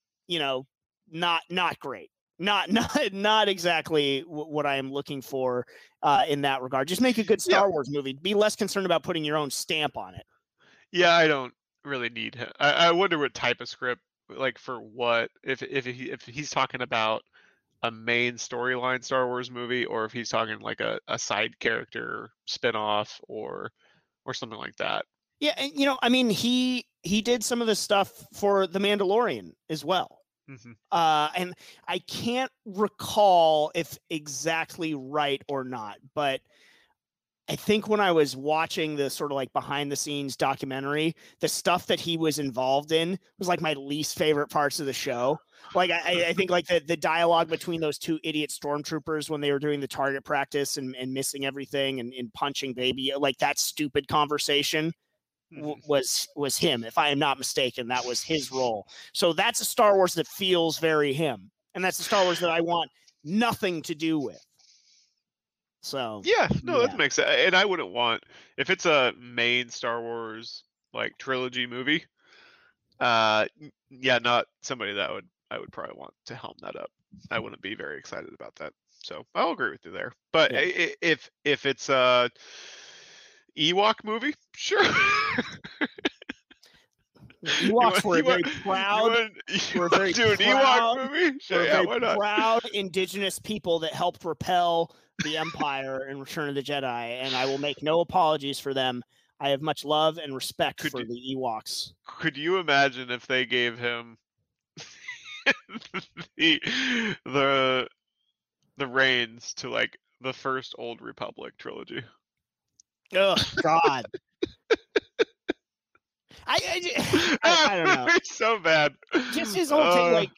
not great. Not exactly what I am looking for in that regard. Just make a good Star Wars movie. Be less concerned about putting your own stamp on it. Yeah, I don't really need him. I wonder what type of script, like for what, if he's talking about a main storyline Star Wars movie, or if he's talking like a side character spinoff or something like that. Yeah, and he did some of the stuff for The Mandalorian as well. Mm-hmm. And I can't recall if exactly right or not, but I think when I was watching the sort of like behind the scenes documentary, the stuff that he was involved in was like my least favorite parts of the show. Like I think like the dialogue between those two idiot stormtroopers when they were doing the target practice and missing everything and punching baby, like that stupid conversation was him. If I am not mistaken, that was his role. So that's a Star Wars that feels very him. And that's a Star Wars that I want nothing to do with. So that makes sense. And I wouldn't want, if it's a main Star Wars like trilogy movie, not somebody that I would probably want to helm that up. I wouldn't be very excited about that. So I'll agree with you there. But if it's a Ewok movie, sure. Ewoks were very proud. We're very do an Ewok movie. Sure, yeah, why not? Proud indigenous people that helped repel the Empire in Return of the Jedi, and I will make no apologies for them. I have much love and respect for the Ewoks. Could you imagine if they gave him the reins to like the first Old Republic trilogy? Oh God. I don't know. It's so bad. Just his whole thing, like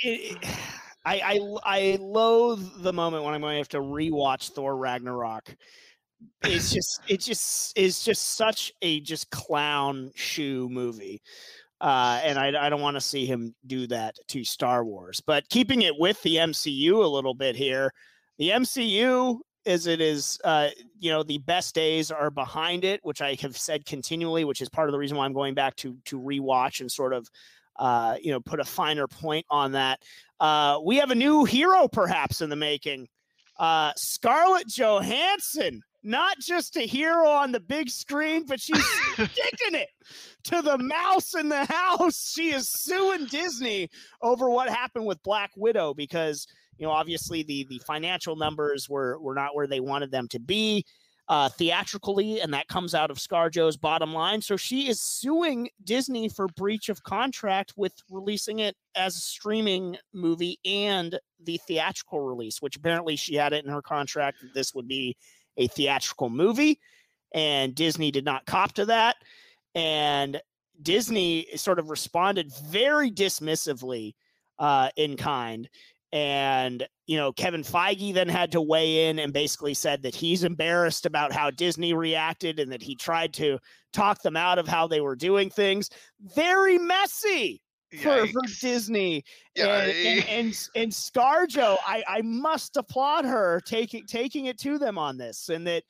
I loathe the moment when I'm going to have to rewatch Thor Ragnarok. It's just such a clown shoe movie, and I don't want to see him do that to Star Wars. But keeping it with the MCU a little bit here, the MCU, as it is, the best days are behind it, which I have said continually, which is part of the reason why I'm going back to rewatch and sort of, put a finer point on that. We have a new hero perhaps in the making. Scarlett Johansson, not just a hero on the big screen, but she's sticking it to the mouse in the house. She is suing Disney over what happened with Black Widow because, obviously the financial numbers were not where they wanted them to be theatrically, and that comes out of ScarJo's bottom line. So she is suing Disney for breach of contract with releasing it as a streaming movie and the theatrical release, which apparently she had it in her contract that this would be a theatrical movie, and Disney did not cop to that. And Disney sort of responded very dismissively in kind. And, Kevin Feige then had to weigh in and basically said that he's embarrassed about how Disney reacted and that he tried to talk them out of how they were doing things. Very messy for Disney. And ScarJo, I must applaud her taking it to them on this. And that,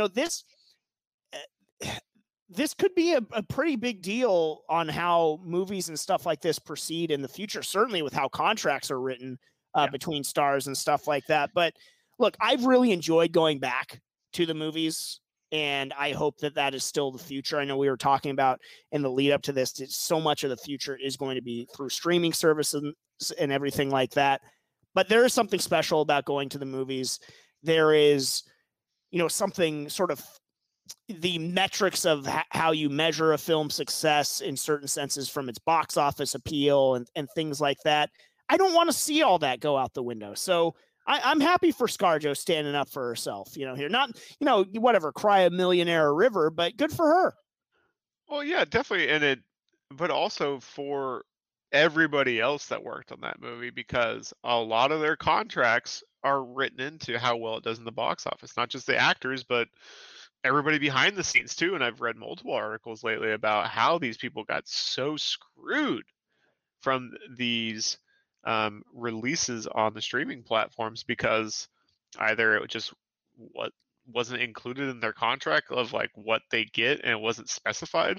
this could be a pretty big deal on how movies and stuff like this proceed in the future, certainly with how contracts are written between stars and stuff like that. But look, I've really enjoyed going back to the movies, and I hope that is still the future. I know we were talking about in the lead up to this, that so much of the future is going to be through streaming services and everything like that. But there is something special about going to the movies. There is, something sort of the metrics of how you measure a film's success in certain senses from its box office appeal and things like that. I don't want to see all that go out the window. So I'm happy for ScarJo standing up for herself, here, not, whatever, cry a millionaire river, but good for her. Well, yeah, definitely. But also for everybody else that worked on that movie, because a lot of their contracts are written into how well it does in the box office, not just the actors, but everybody behind the scenes too. And I've read multiple articles lately about how these people got so screwed from these releases on the streaming platforms because either it just wasn't included in their contract of like what they get and it wasn't specified,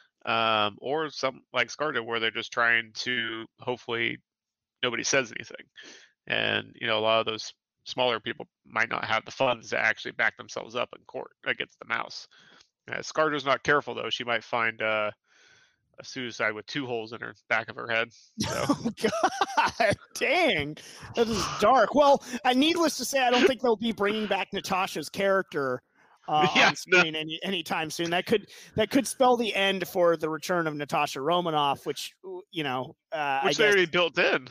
or some like ScarJo where they're just trying to hopefully nobody says anything. And a lot of those smaller people might not have the funds to actually back themselves up in court against the mouse. ScarJo's not careful though, she might find a suicide with 2 holes in her back of her head. So. Oh, God, dang, that is dark. Well, needless to say, I don't think they'll be bringing back Natasha's character on screen anytime soon. That could spell the end for the return of Natasha Romanoff, which they already built in.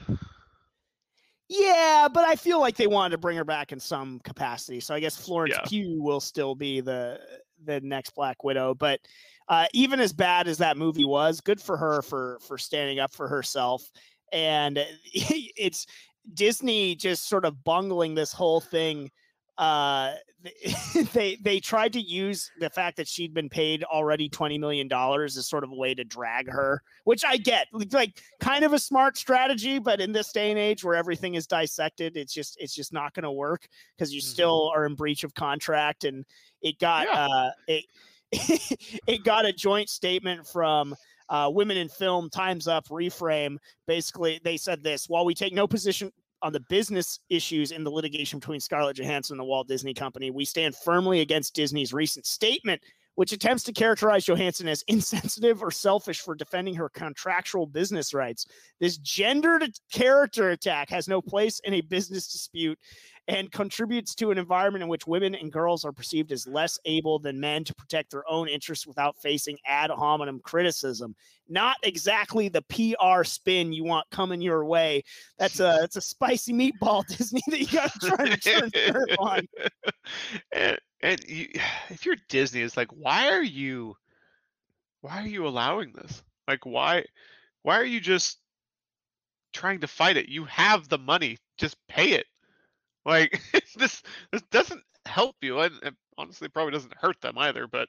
Yeah, but I feel like they wanted to bring her back in some capacity. So I guess Florence Pugh will still be the next Black Widow. But even as bad as that movie was, good for her for standing up for herself. And it's Disney just sort of bungling this whole thing. They tried to use the fact that she'd been paid already $20 million as sort of a way to drag her, which I get, like kind of a smart strategy, but in this day and age where everything is dissected, it's just not going to work because you still are in breach of contract. And it got it got a joint statement from Women in Film, Time's Up, Reframe. Basically, they said this: while we take no position on the business issues in the litigation between Scarlett Johansson and the Walt Disney Company, we stand firmly against Disney's recent statement, which attempts to characterize Johansson as insensitive or selfish for defending her contractual business rights. This gendered character attack has no place in a business dispute and contributes to an environment in which women and girls are perceived as less able than men to protect their own interests without facing ad hominem criticism. Not exactly the PR spin you want coming your way. It's a spicy meatball, Disney, that you got to try to turn dirt on. And you, if you're Disney, it's like, why are you allowing this? Like, why are you just trying to fight it? You have the money, just pay it. Like, this doesn't help you, and honestly, probably doesn't hurt them either. But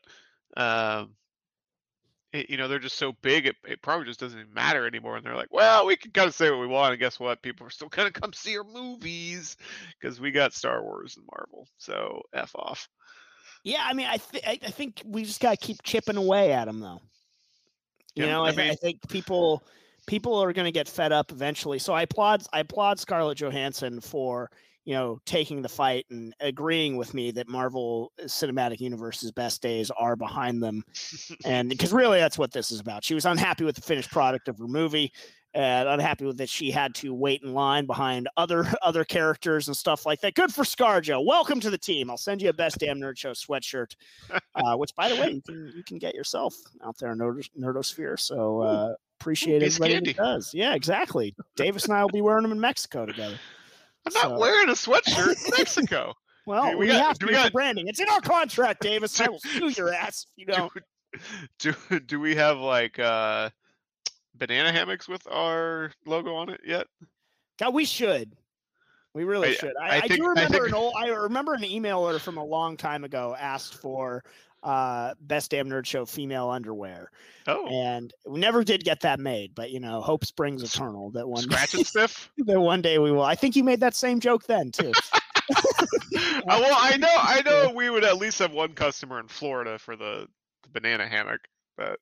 they're just so big, it probably just doesn't even matter anymore. And they're like, well, we can kind of say what we want, and guess what? People are still gonna come see our movies because we got Star Wars and Marvel. So F off. Yeah, I mean, I think we just got to keep chipping away at them, though. I think people are going to get fed up eventually. So I applaud Scarlett Johansson for taking the fight and agreeing with me that Marvel Cinematic Universe's best days are behind them, and because really that's what this is about. She was unhappy with the finished product of her movie. And unhappy with that she had to wait in line behind other characters and stuff like that. Good for ScarJo. Welcome to the team. I'll send you a Best Damn Nerd Show sweatshirt, which, by the way, you can get yourself out there in Nerdosphere. So appreciate everybody that does. Yeah, exactly. Davis and I will be wearing them in Mexico together. I'm not wearing a sweatshirt in Mexico. Well, we have to for branding. It's in our contract, Davis. I will sue your ass if you don't. Do we have like banana hammocks with our logo on it yet? God, we should. We really should. I remember an email letter from a long time ago asked for Best Damn Nerd Show female underwear. Oh. And we never did get that made, but hope springs eternal. That one scratch and sniff. That one day we will. I think you made that same joke then too. Well, I know we would at least have one customer in Florida for the banana hammock, but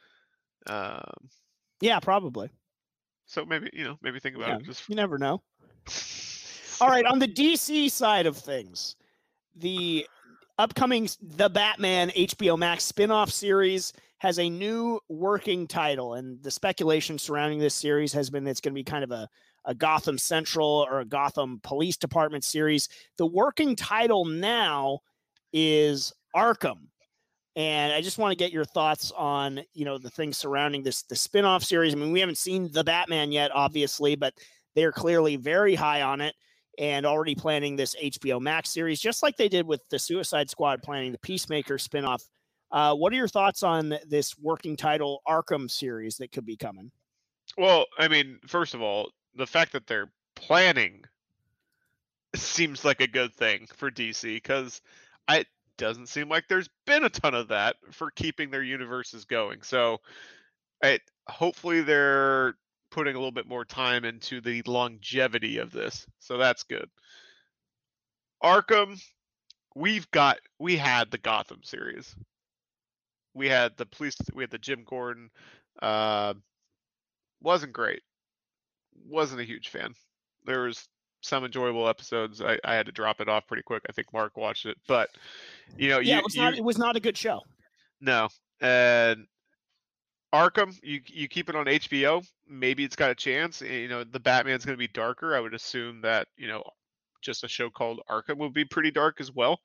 yeah, probably. So maybe think about it. You never know. All right, on the DC side of things, the upcoming The Batman HBO Max spin-off series has a new working title, and the speculation surrounding this series has been that it's going to be kind of a Gotham Central or a Gotham Police Department series. The working title now is Arkham. And I just want to get your thoughts on, the things surrounding the spinoff series. I mean, we haven't seen The Batman yet, obviously, but they're clearly very high on it and already planning this HBO Max series, just like they did with the Suicide Squad planning the Peacemaker spinoff. What are your thoughts on this working title Arkham series that could be coming? Well, I mean, first of all, the fact that they're planning seems like a good thing for DC, because doesn't seem like there's been a ton of that for keeping their universes going. So hopefully they're putting a little bit more time into the longevity of this. So that's good. Arkham, we had the Gotham series. We had the police, we had the Jim Gordon. Wasn't great. Wasn't a huge fan. There was some enjoyable episodes. I had to drop it off pretty quick. I think Mark watched it, but it was not a good show. No. And Arkham, you keep it on HBO, maybe it's got a chance. The Batman's going to be darker. I would assume that, just a show called Arkham would be pretty dark as well.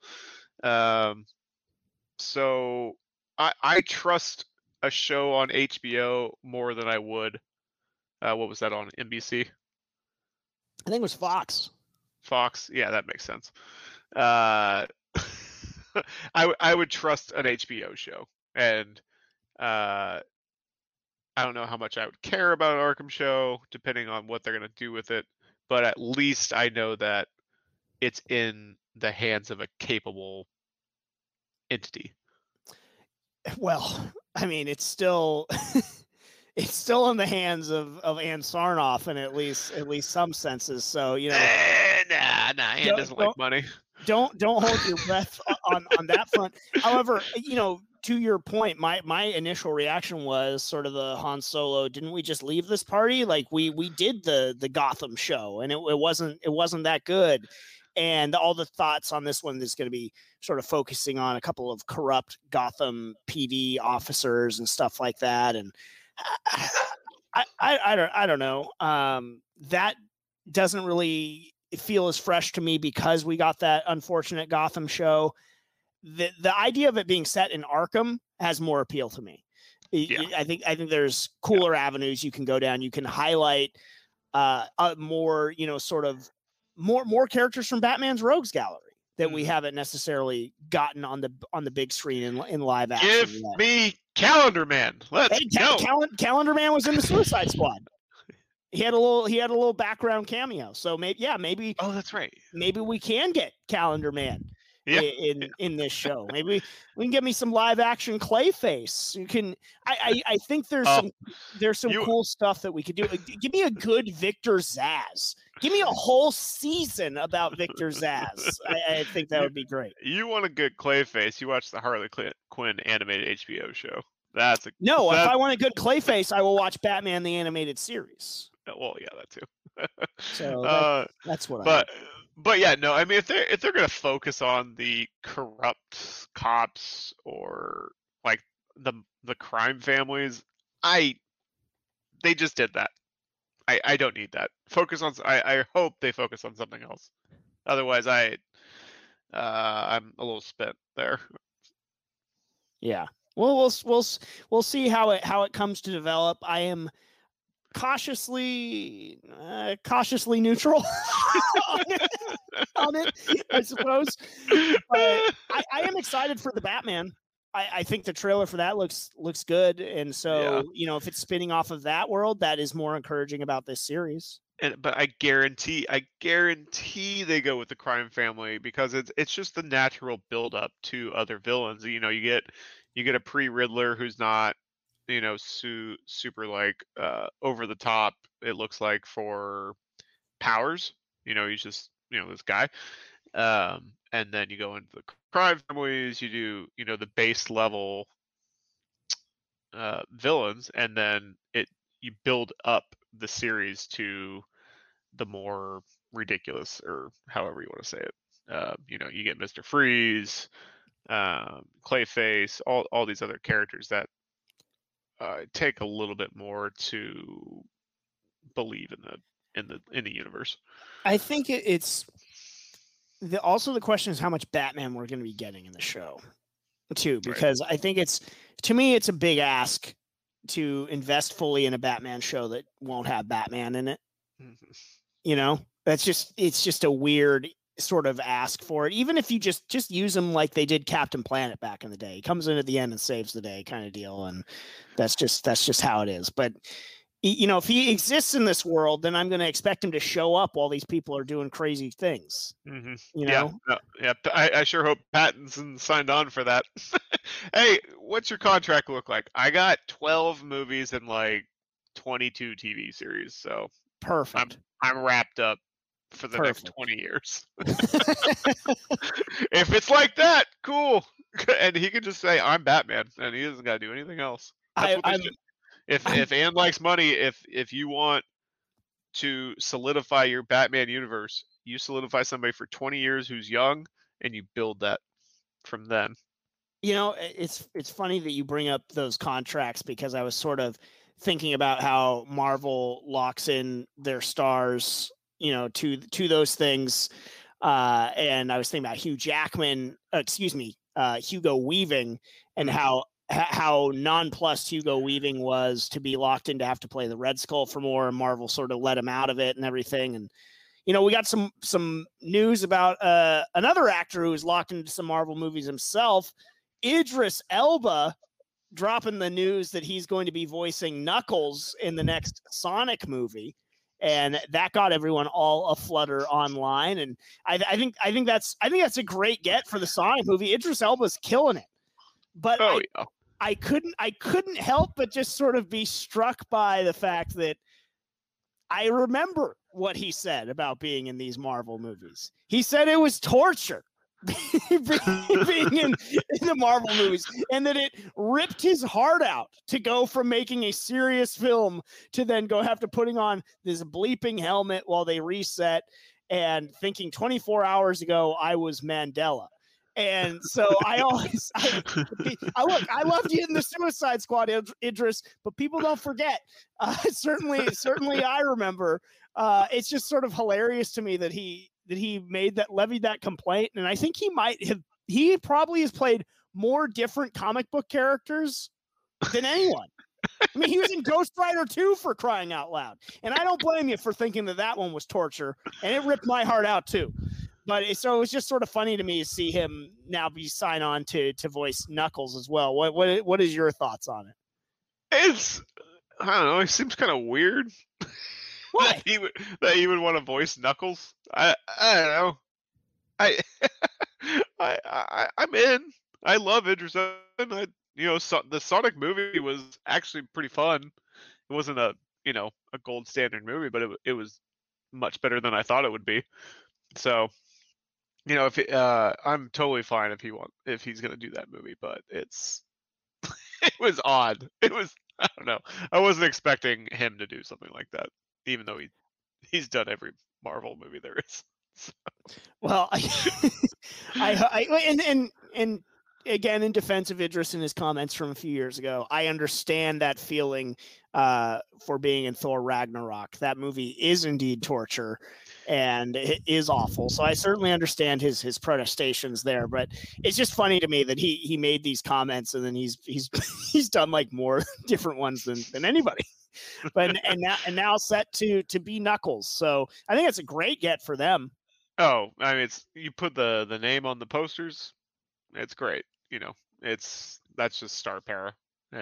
So I trust a show on HBO more than I would. What was that on NBC? I think it was Fox. Fox, yeah, that makes sense. I would trust an HBO show, and I don't know how much I would care about an Arkham show, depending on what they're going to do with it. But at least I know that it's in the hands of a capable entity. Well, I mean, it's still it's still in the hands of Ann Sarnoff in at least some senses. So nah, Ann doesn't like money. Don't hold your breath on that front. However, to your point, my initial reaction was sort of the Han Solo. Didn't we just leave this party? Like we did the Gotham show, and it wasn't that good. And all the thoughts on this one is going to be sort of focusing on a couple of corrupt Gotham PD officers and stuff like that. And I don't know. That doesn't really feel as fresh to me because we got that unfortunate Gotham show. The idea of it being set in Arkham has more appeal to me. Yeah. I think there's cooler avenues you can go down. You can highlight more, sort of more characters from Batman's Rogues Gallery that we haven't necessarily gotten on the big screen in live action. Give me Calendar Man. Let's go. Calendar Man was in the Suicide Squad. He had a little background cameo. So maybe. Oh, that's right. Maybe we can get Calendar Man in this show. Maybe we can get me some live action Clayface. You can. I think there's some cool stuff that we could do. Give me a good Victor Zsasz. Give me a whole season about Victor Zsasz. I think that would be great. You want a good Clayface? You watch the Harley Quinn animated HBO show. If I want a good Clayface, I will watch Batman the Animated Series. Well, yeah, that too. So that's what. But yeah, no. I mean, if they're gonna focus on the corrupt cops or like the crime families, they just did that. I don't need that. I hope they focus on something else. Otherwise, I'm a little spent there. Yeah. Well, we'll see how it comes to develop. I am cautiously neutral on it, I suppose. But I am excited for the Batman. I think the trailer for that looks good, and so if it's spinning off of that world, that is more encouraging about this series. But I guarantee they go with the crime family because it's just the natural build up to other villains. You get a pre-Riddler who's not super like over the top. It looks like for powers. He's just this guy. And then you go into the crime families, you do, the base level villains, and then you build up the series to the more ridiculous, or however you want to say it. You get Mr. Freeze, Clayface, all these other characters that take a little bit more to believe in the universe. I think it's. Also, the question is how much Batman we're going to be getting in the show, too, because I think to me, it's a big ask to invest fully in a Batman show that won't have Batman in it. Mm-hmm. It's just a weird sort of ask for it. Even if you just use him like they did Captain Planet back in the day, he comes in at the end and saves the day kind of deal. And that's just how it is. But if he exists in this world, then I'm going to expect him to show up while these people are doing crazy things. Mm-hmm. Yeah. I sure hope Pattinson signed on for that. Hey, what's your contract look like? I got 12 movies and like 22 TV series, so perfect. I'm wrapped up for the next 20 years. If it's like that, cool. And he can just say, "I'm Batman," and he doesn't got to do anything else. If Anne likes money, if you want to solidify your Batman universe, you solidify somebody for 20 years who's young, and you build that from then. It's funny that you bring up those contracts because I was sort of thinking about how Marvel locks in their stars, to those things, and I was thinking about Hugo Weaving, and how nonplussed Hugo Weaving was to be locked in to have to play the Red Skull for more, and Marvel sort of let him out of it and everything. And, we got some news about another actor who was locked into some Marvel movies himself, Idris Elba, dropping the news that he's going to be voicing Knuckles in the next Sonic movie. And that got everyone all aflutter online. And I think that's a great get for the Sonic movie. Idris Elba's killing it. But I couldn't help but just sort of be struck by the fact that I remember what he said about being in these Marvel movies. He said it was torture. being in the Marvel movies, and that it ripped his heart out to go from making a serious film to then go have to putting on this bleeping helmet while they reset and thinking 24 hours ago I was Mandela. And so I loved you in the Suicide Squad, Idris, but people don't forget. Certainly I remember. It's just sort of hilarious to me that he levied that complaint. And I think he probably has played more different comic book characters than anyone. I mean, he was in Ghost Rider 2 for crying out loud. And I don't blame you for thinking that one was torture. And it ripped my heart out too. But so it was just sort of funny to me to see him now be signed on to voice Knuckles as well. What is your thoughts on it? I don't know. It seems kind of weird. Why? that he would want to voice Knuckles. I don't know. I'm in. I love Idris Elba. The Sonic movie was actually pretty fun. It wasn't a gold standard movie, but it was much better than I thought it would be. So, if I'm totally fine if he's gonna do that movie, but it was odd. It was, I don't know. I wasn't expecting him to do something like that, even though he's done every Marvel movie there is. So. Well, and again, in defense of Idris and his comments from a few years ago, I understand that feeling for being in Thor Ragnarok. That movie is indeed torture, and it is awful. So I certainly understand his protestations there. But it's just funny to me that he made these comments, and then he's done like more different ones than anybody. But and now set to be Knuckles. So I think it's a great get for them. Oh, I mean, you put the name on the posters. It's great, that's just star power,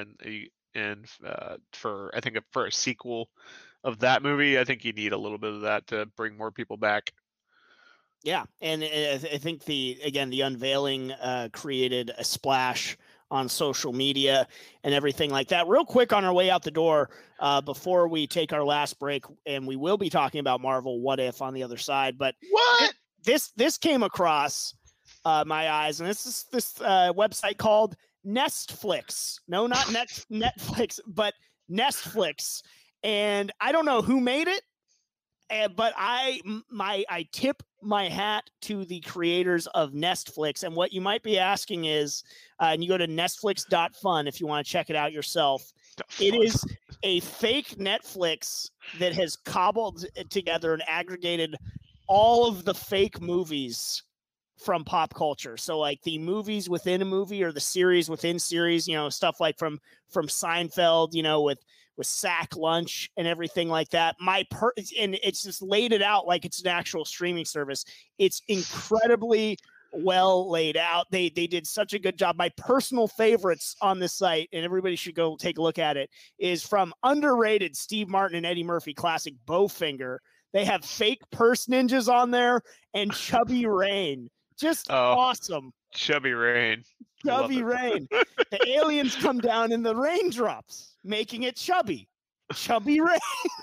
and for a sequel of that movie, I think you need a little bit of that to bring more people back. Yeah, and I think the unveiling created a splash on social media and everything like that. Real quick on our way out the door, before we take our last break, and we will be talking about Marvel What If on the other side. But what this came across my eyes, and this is this website called Nestflix. No, not Netflix, but Nestflix. And I don't know who made it, but I tip my hat to the creators of Nestflix. And what you might be asking is, and you go to Nestflix.fun if you want to check it out yourself. It is a fake Netflix that has cobbled together and aggregated all of the fake movies from pop culture. So like the movies within a movie or the series within series, stuff like from Seinfeld, with Sack Lunch and everything like that. And it's just laid it out like it's an actual streaming service. It's incredibly well laid out. They did such a good job. My personal favorites on this site, and everybody should go take a look at it, is from underrated Steve Martin and Eddie Murphy classic Bowfinger. They have fake purse ninjas on there and Chubby Rain. Just awesome. Chubby Rain. Chubby Rain. The aliens come down in the raindrops, making it chubby. Chubby Rain.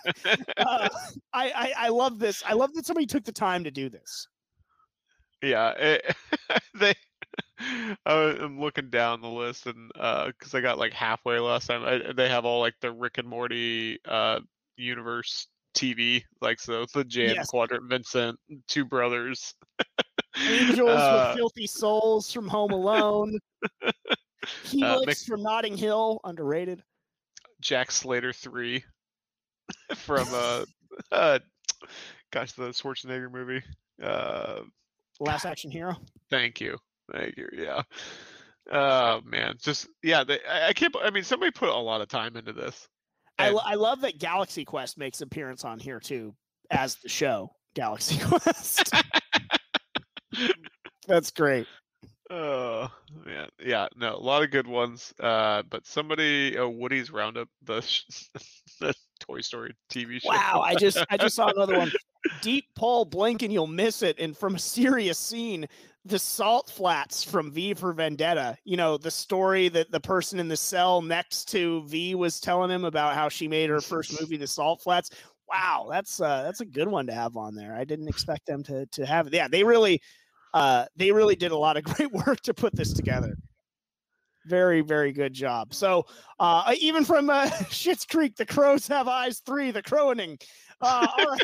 I love this. I love that somebody took the time to do this. Yeah. I'm looking down the list, and because I got like halfway last time, they have all like the Rick and Morty universe TV, like so the Jam Quadrant Vincent, Two Brothers. Angels with Filthy Souls from Home Alone. Helix from Notting Hill, underrated. Jack Slater 3 from the Schwarzenegger movie. Last Action Hero. Thank you. Yeah. Oh man, I can't. I mean, somebody put a lot of time into this. I love that Galaxy Quest makes an appearance on here too, as the show Galaxy Quest. That's great. Oh man, yeah, no, a lot of good ones. But Woody's Roundup, the Toy Story TV show. Wow, I just saw another one. Deep pull, blink and you'll miss it. And from a serious scene, the salt flats from V for Vendetta. The story that the person in the cell next to V was telling him about how she made her first movie, The Salt Flats. Wow, that's a good one to have on there. I didn't expect them to have it. Yeah, they really. They really did a lot of great work to put this together. Very, very good job. So even from Schitt's Creek, The Crows Have Eyes 3, The Crowaning. All right.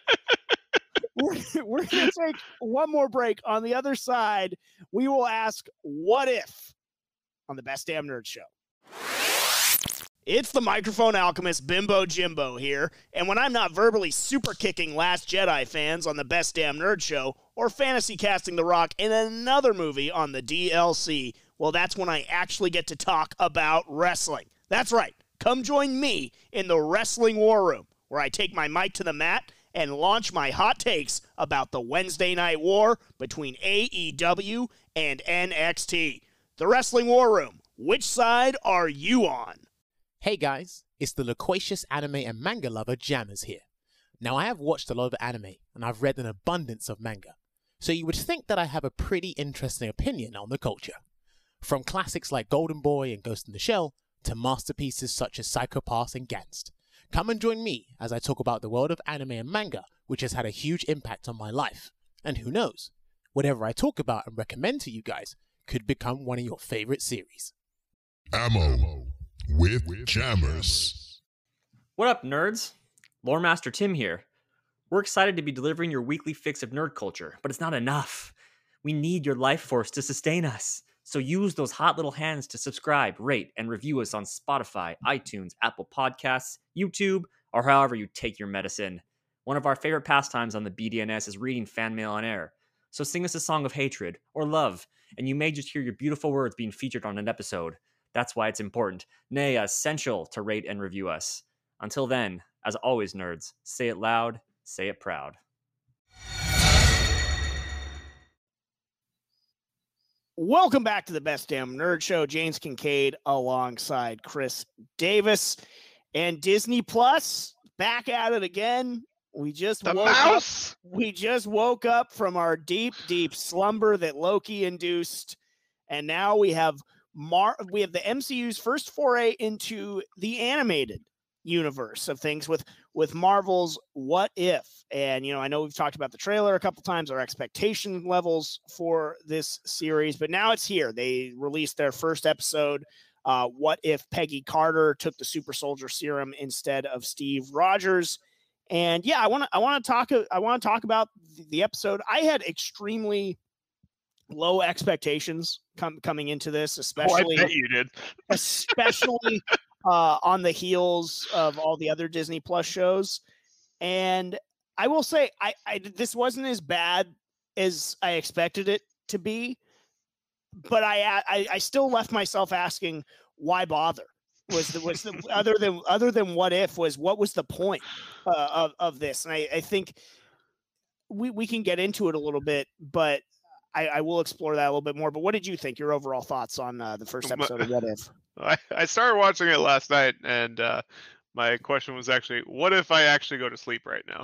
We're going to take one more break. On the other side, we will ask, what if, on the Best Damn Nerd Show. It's the microphone alchemist Bimbo Jimbo here, and when I'm not verbally super kicking Last Jedi fans on the Best Damn Nerd Show, or fantasy casting The Rock in another movie on the DLC, well, that's when I actually get to talk about wrestling. That's right. Come join me in the Wrestling War Room, where I take my mic to the mat and launch my hot takes about the Wednesday Night War between AEW and NXT. The Wrestling War Room. Which side are you on? Hey guys, it's the loquacious anime and manga lover Jammers here. Now I have watched a lot of anime and I've read an abundance of manga, so you would think that I have a pretty interesting opinion on the culture. From classics like Golden Boy and Ghost in the Shell to masterpieces such as Psycho Pass and Gantz. Come and join me as I talk about the world of anime and manga, which has had a huge impact on my life. And who knows, whatever I talk about and recommend to you guys could become one of your favorite series. Ammo with Jammers. What up, nerds? Lore Master Tim here. We're excited to be delivering your weekly fix of nerd culture, but it's not enough. We need your life force to sustain us. So use those hot little hands to subscribe, rate, and review us on Spotify, iTunes, Apple Podcasts, YouTube, or however you take your medicine. One of our favorite pastimes on the BDNS is reading fan mail on air. So sing us a song of hatred or love, and you may just hear your beautiful words being featured on an episode. That's why it's important, nay, essential to rate and review us. Until then, as always, nerds, say it loud, say it proud. Welcome back to the Best Damn Nerd Show. James Kincaid alongside Chris Davis. And Disney Plus, back at it again. We just woke up from our deep, deep slumber that Loki induced. And now we have the MCU's first foray into the animated universe of things with Marvel's What If. And, I know we've talked about the trailer a couple times, our expectation levels for this series, but now it's here. They released their first episode. What if Peggy Carter took the super soldier serum instead of Steve Rogers? And yeah, I want to talk about the episode. I had extremely low expectations coming into this, especially I bet you did. especially on the heels of all the other Disney Plus shows. And I will say, this wasn't as bad as I expected it to be, but I still left myself asking, why bother? Was the other than what if what was the point of this? And I think we can get into it a little bit, but I will explore that a little bit more. But what did you think? Your overall thoughts on the first episode of What If? I started watching it last night, and my question was actually, what if I actually go to sleep right now?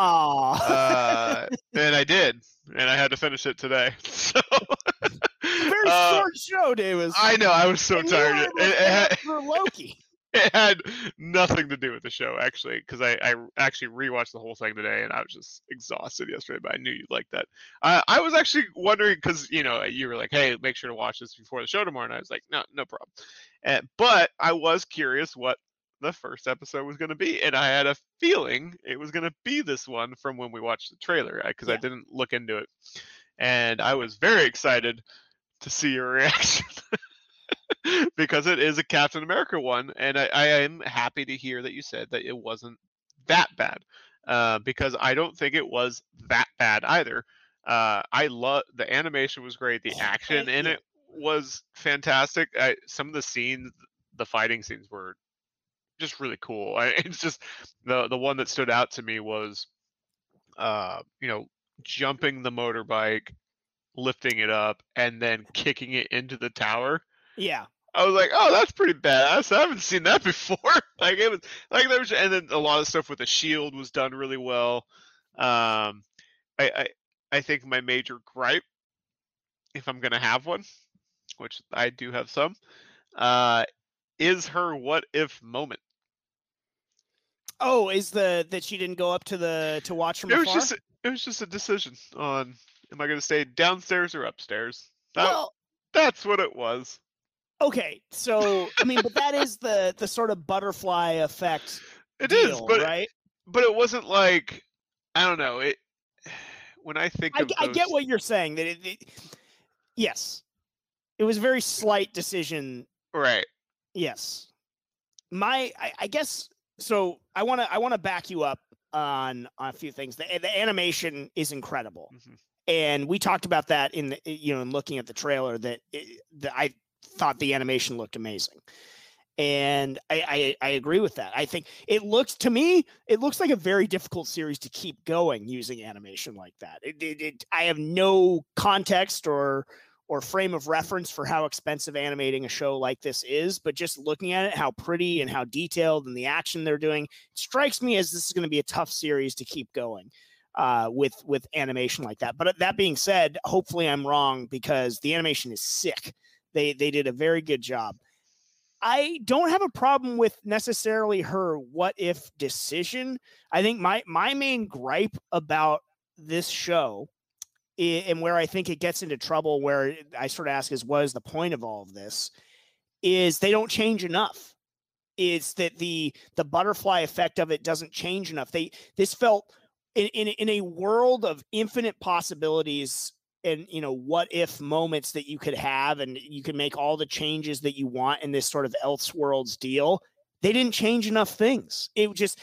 And I did, and I had to finish it today. So very short show, Davis. I know, I was so tired. For Loki. It had nothing to do with the show, actually, because I actually rewatched the whole thing today, and I was just exhausted yesterday, but I knew you'd like that. I was actually wondering, because, you were like, hey, make sure to watch this before the show tomorrow, and I was like, no problem. But I was curious what the first episode was going to be, and I had a feeling it was going to be this one from when we watched the trailer, because I didn't look into it. And I was very excited to see your reaction. Because it is a Captain America one, and I am happy to hear that you said that it wasn't that bad, because I don't think it was that bad either. I love the animation was great, the action in it was fantastic. Some of the scenes, the fighting scenes were just really cool. It's just the one that stood out to me was, jumping the motorbike, lifting it up, and then kicking it into the tower. Yeah. I was like, oh, that's pretty badass. I haven't seen that before. It was like there was, and then a lot of stuff with the shield was done really well. I think my major gripe, if I'm gonna have one, which I do have some, is her what if moment. Oh, is that she didn't go up to watch from afar? It was just a decision on Am I going to stay downstairs or upstairs? Well, that's what it was. Okay, so I mean, but that is the sort of butterfly effect. It deal, is, but right? But it wasn't like, I don't know. It when I think of I get what you're saying. That yes, it was a very slight decision. Right. Yes. I guess so. I want to back you up on a few things. The animation is incredible, and we talked about that in in looking at the trailer. That I thought the animation looked amazing, and I agree with that. I think it looks like a very difficult series to keep going using animation like that. I have no context or frame of reference for how expensive animating a show like this is, but just looking at it, how pretty and how detailed and the action they're doing, it strikes me as this is going to be a tough series to keep going with animation like that. But that being said, hopefully I'm wrong, because the animation is sick. They did a very good job. I don't have a problem with necessarily her what if decision. I think my main gripe about this show, and where I think it gets into trouble, where I sort of ask is, what is the point of all of this, is they don't change enough. It's that the butterfly effect of it doesn't change enough. This felt in a world of infinite possibilities and what if moments that you could have, and you can make all the changes that you want in this sort of Elseworlds deal. They didn't change enough things. It just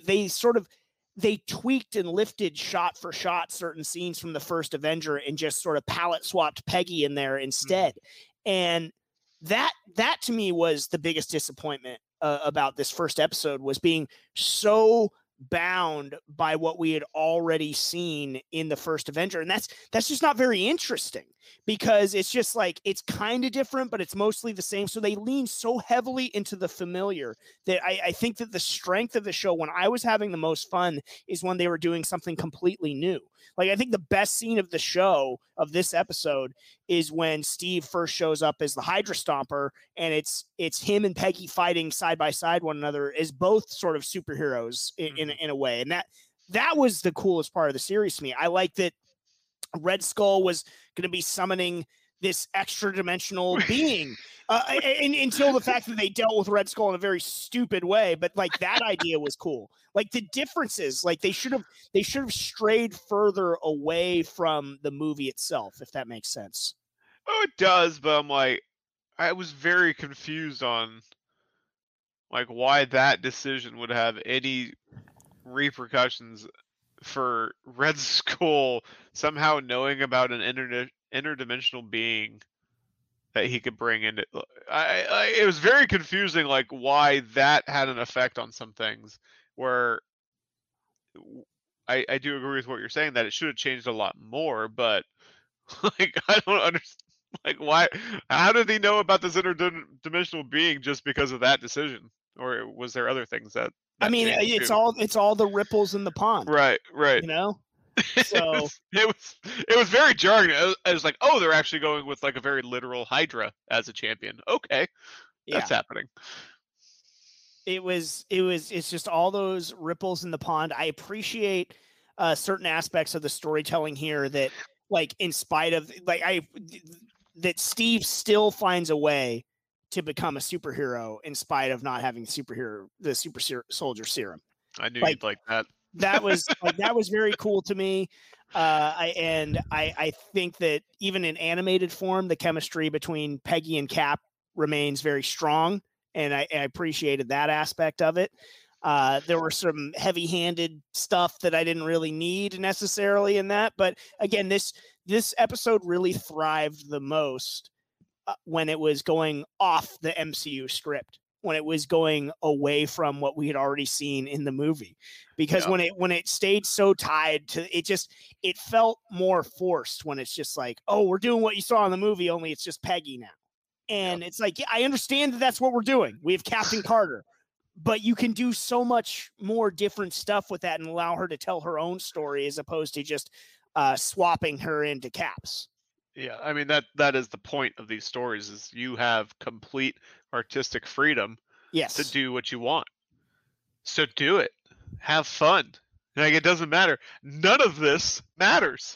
they tweaked and lifted shot for shot certain scenes from the first Avenger and just sort of palette swapped Peggy in there instead. And that to me was the biggest disappointment about this first episode, was being so bound by what we had already seen in the first Avenger. And that's just not very interesting, because it's just like, it's kind of different, but it's mostly the same. So they lean so heavily into the familiar that I think that the strength of the show, when I was having the most fun, is when they were doing something completely new. Like, I think the best scene of the show, of this episode, is when Steve first shows up as the Hydra Stomper, and it's him and Peggy fighting side by side one another as both sort of superheroes in a way. And that was the coolest part of the series to me. I like that Red Skull was going to be summoning this extra dimensional being until the fact that they dealt with Red Skull in a very stupid way. But like, that idea was cool. Like, the differences, like they should have strayed further away from the movie itself, if that makes sense. Oh, it does. But I'm like, I was very confused on like why that decision would have any repercussions for Red Skull somehow knowing about an interdimensional being that he could bring into. It was very confusing, like why that had an effect on some things. Where I do agree with what you're saying, that it should have changed a lot more, but like, I don't understand. Like, why? How did he know about this interdimensional being just because of that decision, or was there other things that I mean, it's all the ripples in the pond, right? So it was very jarring. I was like, oh, they're actually going with like a very literal Hydra as a champion. Okay, that's happening. It's just all those ripples in the pond. I appreciate certain aspects of the storytelling here that, like, in spite of that Steve still finds a way to become a superhero in spite of not having the super soldier serum. I knew you'd like that. That was that was very cool to me. I think that even in animated form, the chemistry between Peggy and Cap remains very strong. And I appreciated that aspect of it. There were some heavy-handed stuff that I didn't really need necessarily in that. But again, this episode really thrived the most when it was going off the MCU script, when it was going away from what we had already seen in the movie. Because when it stayed so tied to it, it felt more forced when it's just like, oh, we're doing what you saw in the movie, only it's just Peggy now. And it's like, yeah, I understand that that's what we're doing. We have Captain Carter, but you can do so much more different stuff with that and allow her to tell her own story, as opposed to just swapping her into Caps. Yeah, I mean, that is the point of these stories, is you have complete artistic freedom to do what you want. So do it. Have fun. Like, it doesn't matter. None of this matters.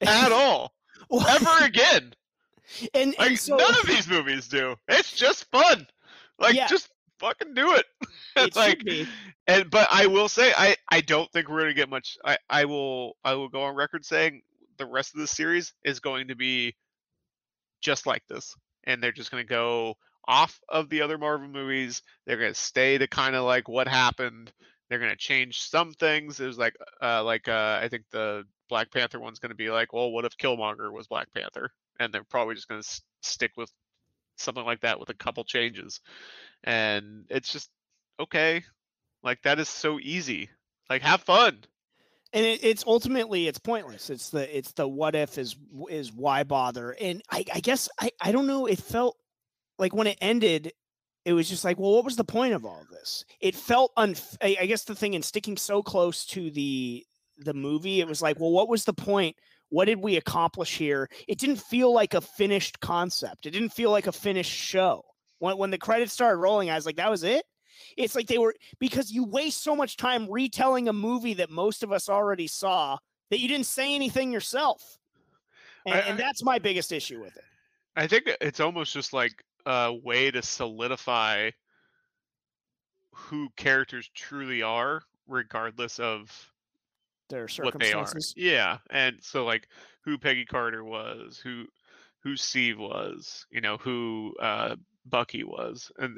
at all, ever again. And so, none of these movies do. It's just fun. Just fucking do it. It should be. But I will say, I don't think we're gonna get much. I will go on record saying the rest of the series is going to be just like this, and they're just gonna go off of the other Marvel movies. They're gonna stay to kind of like what happened. They're gonna change some things. There's I think the Black Panther one's gonna be like, well, what if Killmonger was Black Panther? And they're probably just gonna stick with something like that with a couple changes, and it's just okay. Like, that is so easy. Like, have fun. And it's ultimately it's pointless. It's the what if is why bother. And I guess I don't know. It felt like when it ended, it was just like, well, what was the point of all of this? It felt I guess the thing in sticking so close to the movie, it was like, well, what was the point? What did we accomplish here? It didn't feel like a finished concept. It didn't feel like a finished show. When the credits started rolling, I was like, that was it? It's like because you waste so much time retelling a movie that most of us already saw that you didn't say anything yourself. And that's my biggest issue with it. I think it's almost just like a way to solidify who characters truly are, regardless of their what they are. circumstances. Yeah. And so, like, who Peggy Carter was, who Steve was, who Bucky was. And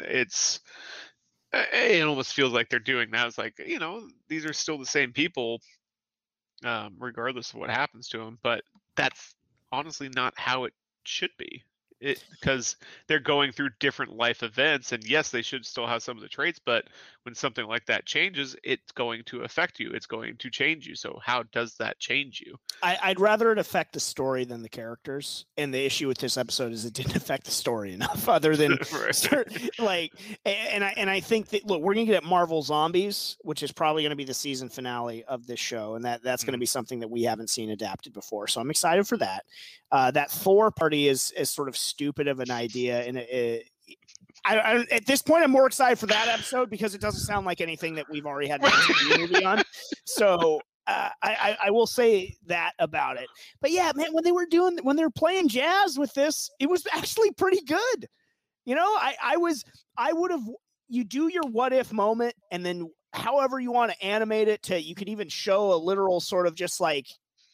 it almost feels like they're doing that. It's like, these are still the same people, regardless of what happens to them. But that's honestly not how it should be. Because they're going through different life events, and yes, they should still have some of the traits, but when something like that changes, it's going to affect you. It's going to change you. So how does that change you? I'd rather it affect the story than the characters. And the issue with this episode is it didn't affect the story enough, other than I think that, look, we're gonna get at Marvel Zombies, which is probably going to be the season finale of this show, and that's going to be something that we haven't seen adapted before. So I'm excited for that. That Thor party is sort of stupid of an idea, and I at this point I'm more excited for that episode because it doesn't sound like anything that we've already had a movie on. So I will say that about it. But yeah, man, when they were playing jazz with this, it was actually pretty good. I would have, you do your what if moment, and then however you want to animate it you could even show a literal sort of just like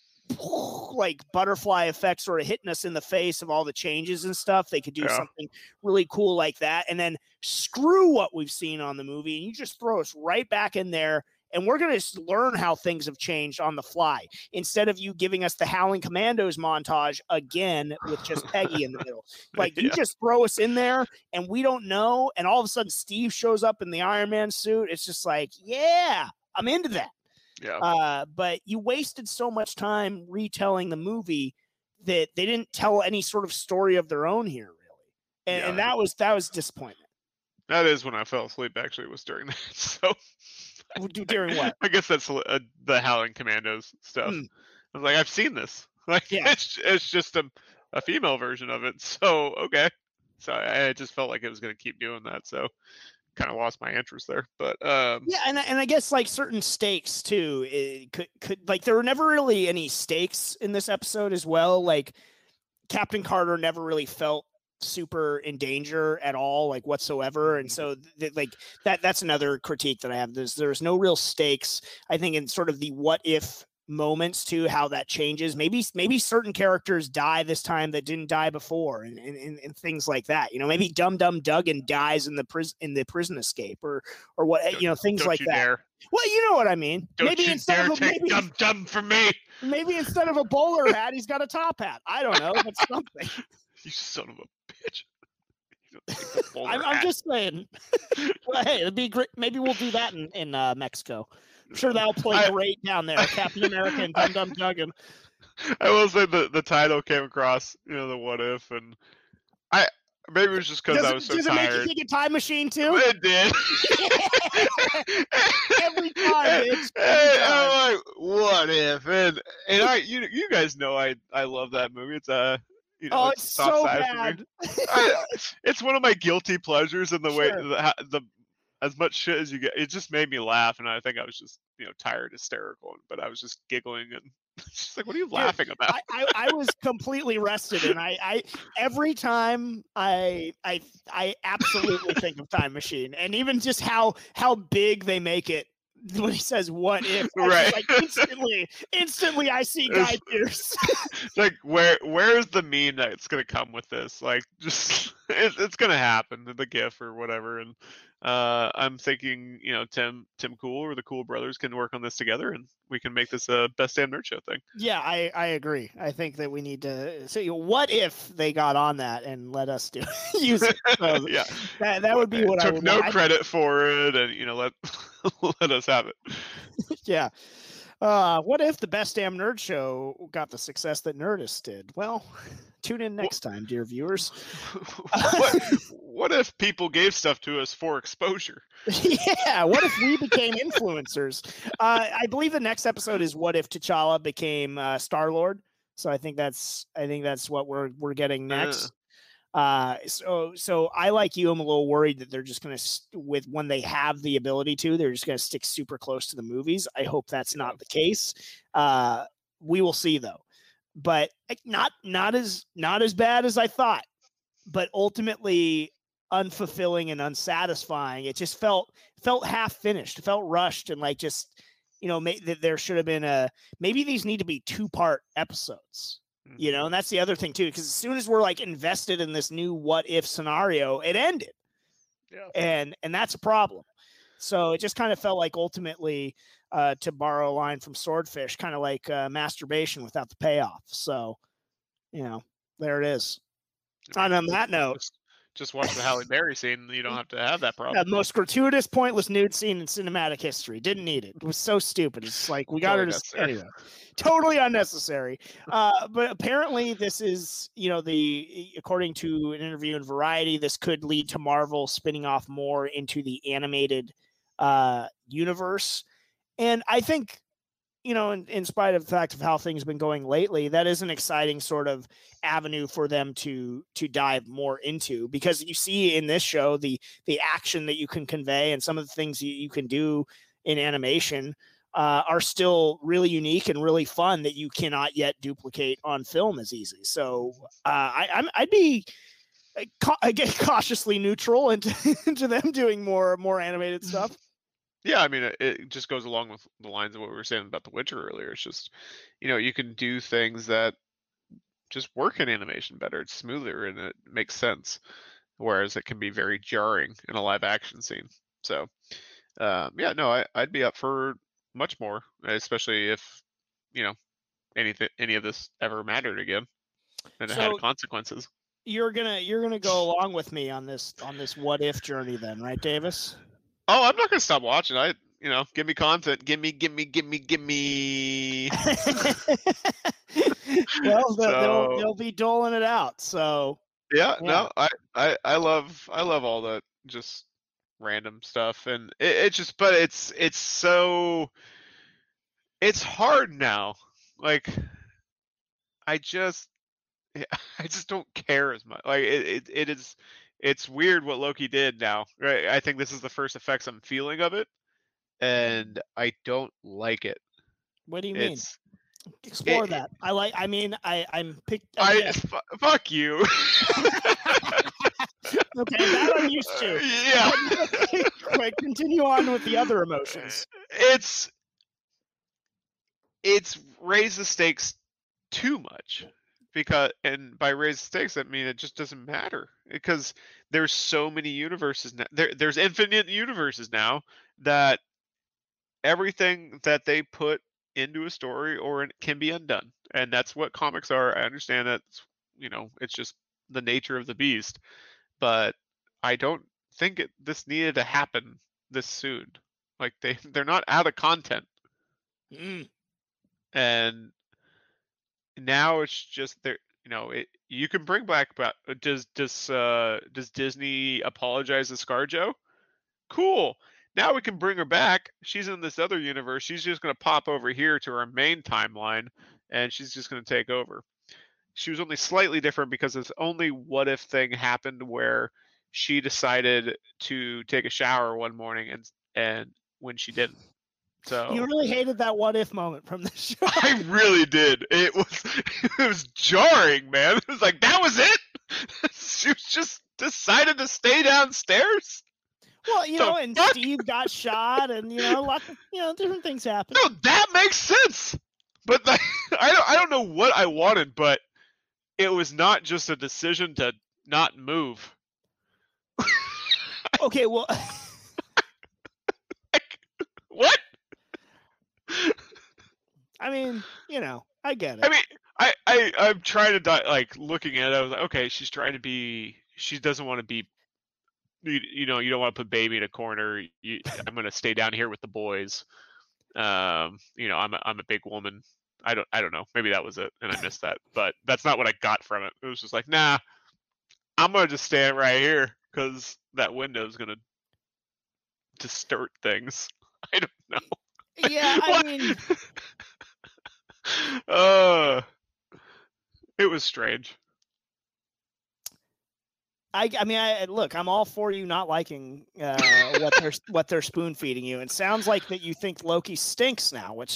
butterfly effect sort of hitting us in the face of all the changes and stuff. They could do something really cool like that, and then screw what we've seen on the movie, and you just throw us right back in there, and we're going to learn how things have changed on the fly instead of you giving us the Howling Commandos montage again with just Peggy in the middle. You just throw us in there and we don't know, and all of a sudden Steve shows up in the Iron Man suit. It's just like, yeah, I'm into that. Yeah. But you wasted so much time retelling the movie that they didn't tell any sort of story of their own here, really. And that was disappointment. That is when I fell asleep, actually, was during that. So during what? I guess that's the Howling Commandos stuff. I was like, I've seen this. It's just a female version of it. So okay. So I just felt like it was going to keep doing that. So kind of lost my interest there. But and I guess like certain stakes too. It could like there were never really any stakes in this episode as well. Like Captain Carter never really felt super in danger at all, like whatsoever. And so that's another critique that I have. There's no real stakes, I think, in sort of the what if moments too, how that changes. Maybe certain characters die this time that didn't die before, and things like that. Maybe Dum Dum Dugan dies in the prison escape, or what, things like that. Dare. Well, you know what I mean. Maybe instead of take Dum Dum from me. Maybe instead of a bowler hat, he's got a top hat. I don't know. That's something. You son of a bitch. I'm just saying. Well, hey, it'd be great. Maybe we'll do that in Mexico. I'm sure that'll play great down there. Captain America and Dum Dum Dugan. I will say the title came across, the what if, and maybe it was just because I was so tired. Does it make you think a time machine too? It did. Every time, bitch. I'm like, what if? And you guys know I love that movie. It's it's so bad. It's one of my guilty pleasures in the way the as much shit as you get. It just made me laugh, and I think I was just tired, hysterical, but I was just giggling, and She's like, what are you laughing about? I was completely rested, and I every time I absolutely think of Time Machine, and even just how big they make it when he says "what if," Right. like instantly I see Guy Pearce. It's like, where is the meme that's gonna come with this? Like, just it's gonna happen, the GIF or whatever. And I'm thinking, Tim Cool or the Cool Brothers can work on this together, and we can make this a Best Damn Nerd Show thing. Yeah, I agree. I think that we need to. So, what if they got on that and let us use it? So Yeah, that would be what I took would no want. credit for it, and let us have it. Yeah. What if the Best Damn Nerd Show got the success that Nerdist did? Well, tune in next time, dear viewers. What if people gave stuff to us for exposure? Yeah. What if we became influencers? I believe the next episode is what if T'Challa became Star-Lord. So I think that's what we're getting next. So I, like you, I'm a little worried that they're just going to, when they have the ability to, they're just going to stick super close to the movies. I hope that's not the case. We will see though, but not as bad as I thought, but ultimately unfulfilling and unsatisfying. It just felt half finished, felt rushed, and like just, there should have been maybe these need to be 2-part episodes. And that's the other thing too, because as soon as we're like invested in this new what if scenario, it ended. Yeah. And that's a problem. So it just kind of felt like ultimately, to borrow a line from Swordfish, kind of like masturbation without the payoff. So, there it is. And on that note, just watch the Halle Berry scene. You don't have to have that problem. The most gratuitous, pointless nude scene in cinematic history. Didn't need it. It was so stupid. It's like we got her to anyway. Totally unnecessary. But apparently, this is according to an interview in Variety, this could lead to Marvel spinning off more into the animated universe. And I think, in spite of the fact of how things have been going lately, that is an exciting sort of avenue for them to dive more into, because you see in this show the action that you can convey and some of the things you can do in animation are still really unique and really fun that you cannot yet duplicate on film as easy. So I'd be cautiously neutral into them doing more animated stuff. Yeah, I mean, it just goes along with the lines of what we were saying about The Witcher earlier. It's just, you can do things that just work in animation better. It's smoother and it makes sense, whereas it can be very jarring in a live action scene. So, I'd be up for much more, especially if, any of this ever mattered again and it had consequences. You're gonna go along with me on this what if journey then, right, Davis? Oh, I'm not gonna stop watching. Give me content. Give me. Well, they'll be doling it out. So yeah. No, I love all that just random stuff, and but it's hard now. Like I just don't care as much. Like it's weird what Loki did now, right? I think this is the first effects I'm feeling of it, and I don't like it. What do you mean? Explore that. I'm picked. Fuck you. Okay, that I'm used to. Yeah. Quick, continue on with the other emotions. It's raised the stakes too much. And by raise the stakes, I mean it just doesn't matter, because there's so many universes now. There's infinite universes now, that everything that they put into a story can be undone, and that's what comics are. I understand that, it's just the nature of the beast, but I don't think this needed to happen this soon. Like they're not out of content, and now it's just there. You can bring back. Does Disney apologize to ScarJo? Cool. Now we can bring her back. She's in this other universe. She's just going to pop over here to our main timeline, and she's just going to take over. She was only slightly different because this only what if thing happened where she decided to take a shower one morning, and when she didn't. So You really hated that what if moment from the show. I really did. It was jarring, man. It was like, that was it? She was just decided to stay downstairs? Well, and Steve got shot, and lots of different things happened. No, that makes sense. But I don't know what I wanted, but it was not just a decision to not move. Okay, well, what? I mean, I get it. I mean, I'm trying to looking at it. I was like, okay, she doesn't want to be. You don't want to put baby in a corner. I'm going to stay down here with the boys. I'm a big woman. I don't know. Maybe that was it, and I missed that. But that's not what I got from it. It was just like, nah, I'm going to just stand right here because that window is going to distort things. I don't know. Yeah, I mean, it was strange. I mean, look, I'm all for you not liking what they're spoon feeding you. It sounds like that you think Loki stinks now, I'm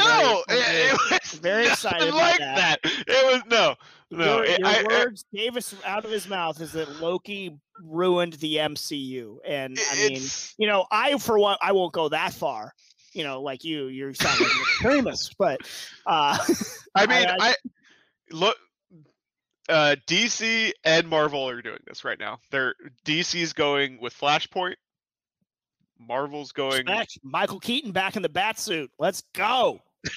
very excited about that. It was no. Your words, Davis, out of his mouth is that Loki ruined the MCU, and I mean, I for one, I won't go that far. Like you sound like an extremist, but I mean, look. DC and Marvel are doing this right now. DC's going with Flashpoint. Marvel's going. Michael Keaton back in the bat suit. Let's go.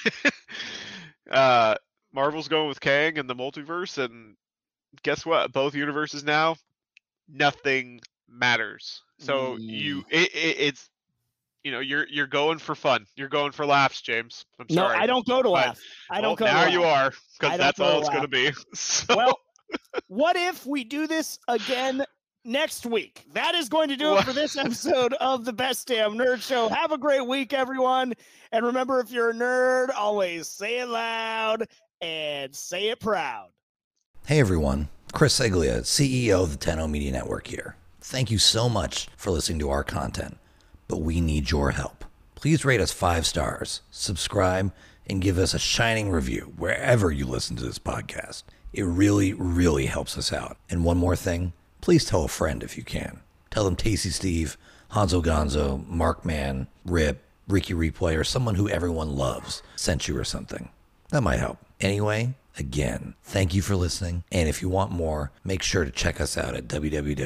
Marvel's going with Kang and the multiverse, and guess what? Both universes now, nothing matters. So it's you're going for fun. You're going for laughs, James. I'm sorry. No, I don't go to laugh. I don't go. Now to you laugh. are, because that's all it's going to be. So. Well, what if we do this again next week? That is going to do it for this episode of the Best Damn Nerd Show. Have a great week, everyone. And remember, if you're a nerd, always say it loud and say it proud. Hey, everyone. Chris Seglia, CEO of the Tenno Media Network here. Thank you so much for listening to our content, but we need your help. Please rate us 5 stars, subscribe, and give us a shining review wherever you listen to this podcast. It really, really helps us out. And one more thing, please tell a friend if you can. Tell them Tasty Steve, Hanzo Gonzo, Markman, Rip, Ricky Replay, or someone who everyone loves sent you or something. That might help. Anyway, again, thank you for listening. And if you want more, make sure to check us out at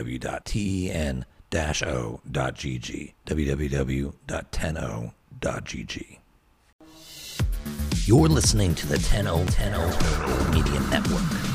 www.ten-o.gg. www.10o.gg. You're listening to the 10-0 Media Network.